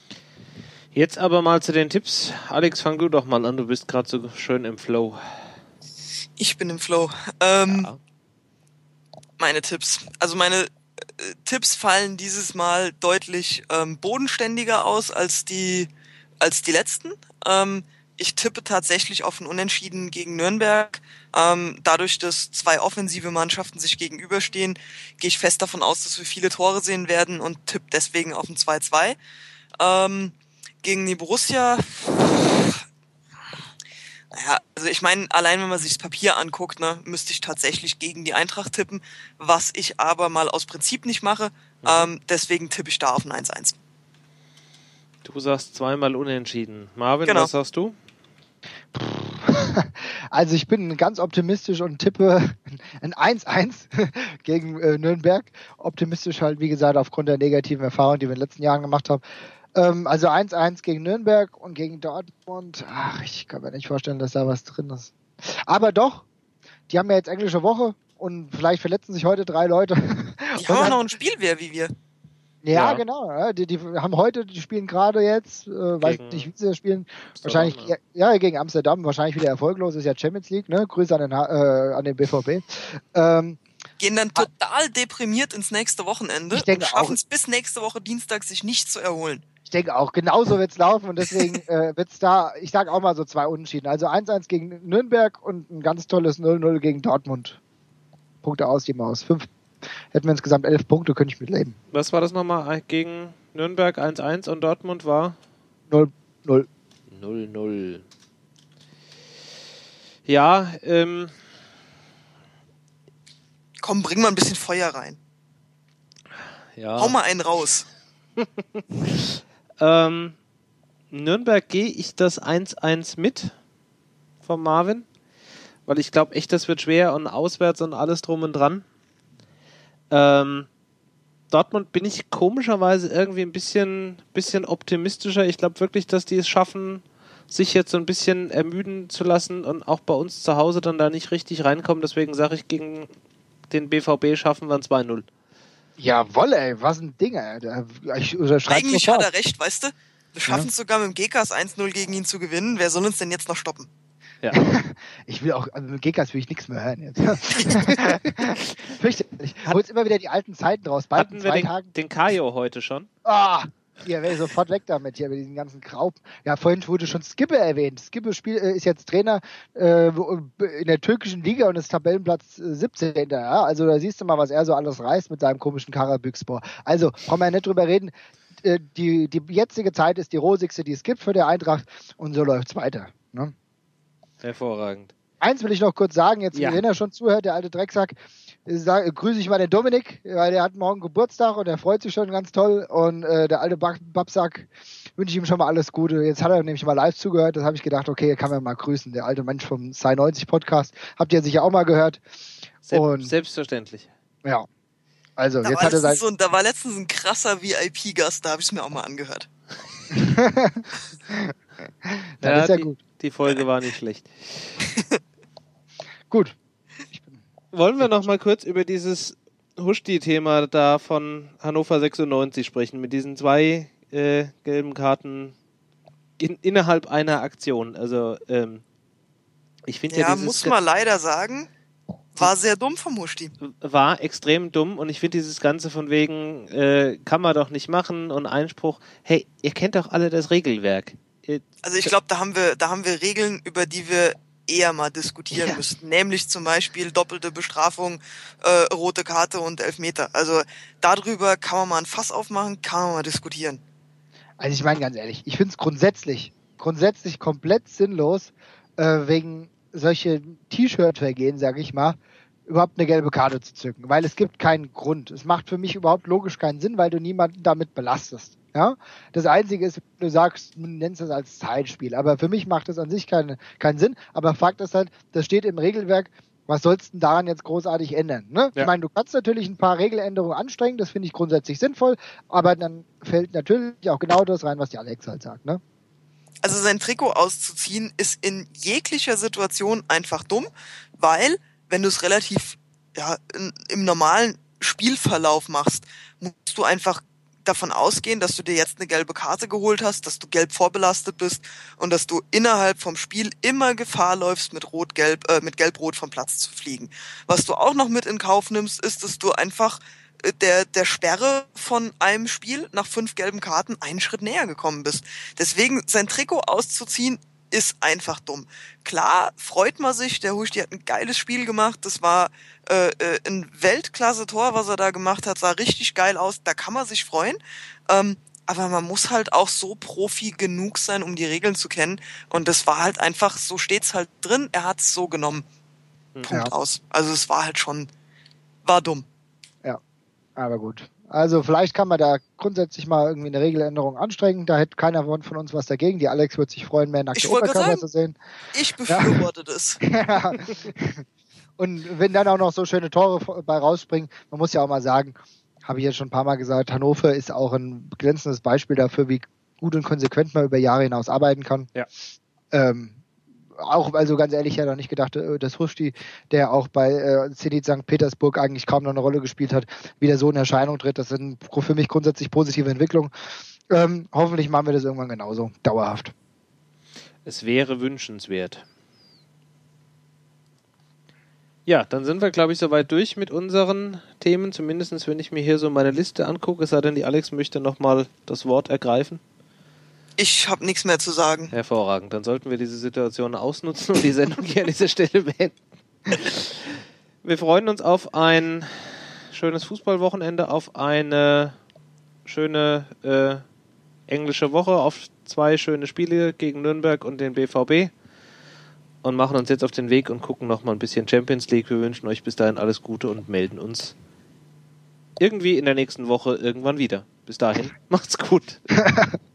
Alex, fang du doch mal an, du bist gerade so schön im Flow. Ich bin im Flow. Meine Tipps. Also meine Tipps fallen dieses Mal deutlich bodenständiger aus als die letzten. Ich tippe tatsächlich auf ein Unentschieden gegen Nürnberg. Dadurch, dass 2 offensive Mannschaften sich gegenüberstehen, gehe ich fest davon aus, dass wir viele Tore sehen werden und tippe deswegen auf ein 2-2. Gegen die Borussia, naja, also ich meine, allein wenn man sich das Papier anguckt, ne, müsste ich tatsächlich gegen die Eintracht tippen, was ich aber mal aus Prinzip nicht mache. Deswegen tippe ich da auf ein 1-1. Du sagst 2-mal Unentschieden. Marvin, genau. Was sagst du? Also ich bin ganz optimistisch und tippe ein 1-1 gegen Nürnberg. Optimistisch halt, wie gesagt, aufgrund der negativen Erfahrungen, die wir in den letzten Jahren gemacht haben. Also 1-1 gegen Nürnberg und gegen Dortmund. Ach, ich kann mir nicht vorstellen, dass da was drin ist. Aber doch, die haben ja jetzt englische Woche und vielleicht verletzen sich heute 3 Leute. Die haben auch noch ein Spielwehr wie wir. Ja, genau. Ja. Die haben heute, die spielen gerade jetzt, weiß nicht, wie sie spielen. Wahrscheinlich, gegen Amsterdam, wahrscheinlich wieder erfolglos, ist ja Champions League, ne? Grüße an den BVB. Gehen dann total deprimiert ins nächste Wochenende und schaffen es bis nächste Woche Dienstag, sich nicht zu erholen. Ich denke auch, genauso wird es laufen und deswegen wird es da, ich sage auch mal so 2 Unentschieden. Also 1-1 gegen Nürnberg und ein ganz tolles 0-0 gegen Dortmund. Punkte aus, die Maus. 5. Hätten wir insgesamt 11 Punkte, könnte ich mit leben. Was war das nochmal? Gegen Nürnberg 1-1 und Dortmund war? 0-0. 0-0. Ja, Komm, bring mal ein bisschen Feuer rein. Ja. Hau mal einen raus. Nürnberg gehe ich das 1-1 mit von Marvin, weil ich glaube echt, das wird schwer und auswärts und alles drum und dran. Dortmund bin ich komischerweise irgendwie ein bisschen optimistischer. Ich glaube wirklich, dass die es schaffen, sich jetzt so ein bisschen ermüden zu lassen und auch bei uns zu Hause dann da nicht richtig reinkommen. Deswegen sage ich, gegen den BVB schaffen wir ein 2-0. Jawoll, ey, was ein Ding, ey. Eigentlich hat er recht, weißt du? Wir schaffen es sogar mit dem Gekas 1-0 gegen ihn zu gewinnen. Wer soll uns denn jetzt noch stoppen? Ja. Ich will auch, also mit Gekas will ich nichts mehr hören jetzt. Fürchterlich. Holst immer wieder die alten Zeiten raus. Bald Hatten in wir 2 Tagen. den Kajo heute schon? Ah! Hier wäre ich sofort weg damit, hier mit diesen ganzen Graupen. Ja, vorhin wurde schon Skippe erwähnt. Skippe ist jetzt Trainer in der türkischen Liga und ist Tabellenplatz 17. Ja? Also da siehst du mal, was er so alles reißt mit seinem komischen Karabükspor. Also, brauchen wir ja nicht drüber reden. Die jetzige Zeit ist die rosigste, die es gibt für die Eintracht und so läuft es weiter. Ne? Hervorragend. Eins will ich noch kurz sagen, jetzt Ja. wenn er schon zuhört, der alte Drecksack, grüße ich mal den Dominik, weil der hat morgen Geburtstag und der freut sich schon ganz toll und der alte Babsack wünsche ich ihm schon mal alles Gute. Jetzt hat er nämlich mal live zugehört, das habe ich gedacht, okay, kann man mal grüßen, der alte Mensch vom Sci 90 Podcast, habt ihr sicher auch mal gehört. Selbstverständlich. Ja, also Da jetzt war hat er sein... da war letztens ein krasser VIP-Gast, da habe ich es mir auch mal angehört. Dann ist ja gut. Die Folge war nicht schlecht. Gut. Wollen wir noch mal kurz über dieses Huschti-Thema da von Hannover 96 sprechen, mit diesen 2 gelben Karten innerhalb einer Aktion. Also, ich finde Ja, muss man leider sagen, war sehr dumm vom Huschti. War extrem dumm und ich finde dieses Ganze von wegen, kann man doch nicht machen und Einspruch, hey, ihr kennt doch alle das Regelwerk. Also ich glaube, da haben wir Regeln, über die wir eher mal diskutieren müssten. Nämlich zum Beispiel doppelte Bestrafung, rote Karte und Elfmeter. Also darüber kann man mal ein Fass aufmachen, kann man mal diskutieren. Also ich meine ganz ehrlich, ich finde es grundsätzlich komplett sinnlos, wegen solche T-Shirt-Vergehen, sage ich mal, überhaupt eine gelbe Karte zu zücken, weil es gibt keinen Grund. Es macht für mich überhaupt logisch keinen Sinn, weil du niemanden damit belastest. Ja? Das Einzige ist, du sagst, du nennst das als Zeitspiel, aber für mich macht das an sich keinen Sinn, aber Fakt ist halt, das steht im Regelwerk, was sollst du denn daran jetzt großartig ändern? Ne? Ja. Ich meine, du kannst natürlich ein paar Regeländerungen anstrengen, das finde ich grundsätzlich sinnvoll, aber dann fällt natürlich auch genau das rein, was die Alex halt sagt. Ne? Also sein Trikot auszuziehen ist in jeglicher Situation einfach dumm, weil wenn du es relativ im normalen Spielverlauf machst, musst du einfach davon ausgehen, dass du dir jetzt eine gelbe Karte geholt hast, dass du gelb vorbelastet bist und dass du innerhalb vom Spiel immer Gefahr läufst, mit Gelb-Rot vom Platz zu fliegen. Was du auch noch mit in Kauf nimmst, ist, dass du einfach der Sperre von einem Spiel nach 5 gelben Karten einen Schritt näher gekommen bist. Deswegen sein Trikot auszuziehen ist einfach dumm. Klar freut man sich, der Huschti hat ein geiles Spiel gemacht, das war ein Weltklasse-Tor, was er da gemacht hat, sah richtig geil aus, da kann man sich freuen, aber man muss halt auch so Profi genug sein, um die Regeln zu kennen und das war halt einfach, so steht's halt drin, er hat's so genommen. Punkt aus. Also es war halt schon, war dumm. Ja, aber gut. Also vielleicht kann man da grundsätzlich mal irgendwie eine Regeländerung anstrengen. Da hätte keiner von uns was dagegen. Die Alex wird sich freuen, mehr nackte Oberkörper zu sehen. Ich befürworte das. Ja. Und wenn dann auch noch so schöne Tore bei rausspringen, man muss ja auch mal sagen, habe ich jetzt schon ein paar Mal gesagt, Hannover ist auch ein glänzendes Beispiel dafür, wie gut und konsequent man über Jahre hinaus arbeiten kann. Ja. Auch, also ganz ehrlich, ich hätte auch nicht gedacht, dass Huschti, der auch bei Zenit St. Petersburg eigentlich kaum noch eine Rolle gespielt hat, wieder so in Erscheinung tritt. Das sind für mich grundsätzlich positive Entwicklungen. Hoffentlich machen wir das irgendwann genauso, dauerhaft. Es wäre wünschenswert. Ja, dann sind wir, glaube ich, soweit durch mit unseren Themen, zumindest wenn ich mir hier so meine Liste angucke, es sei denn, die Alex möchte nochmal das Wort ergreifen. Ich habe nichts mehr zu sagen. Hervorragend. Dann sollten wir diese Situation ausnutzen und die Sendung hier an dieser Stelle beenden. Wir freuen uns auf ein schönes Fußballwochenende, auf eine schöne englische Woche, auf 2 schöne Spiele gegen Nürnberg und den BVB und machen uns jetzt auf den Weg und gucken noch mal ein bisschen Champions League. Wir wünschen euch bis dahin alles Gute und melden uns irgendwie in der nächsten Woche irgendwann wieder. Bis dahin, macht's gut.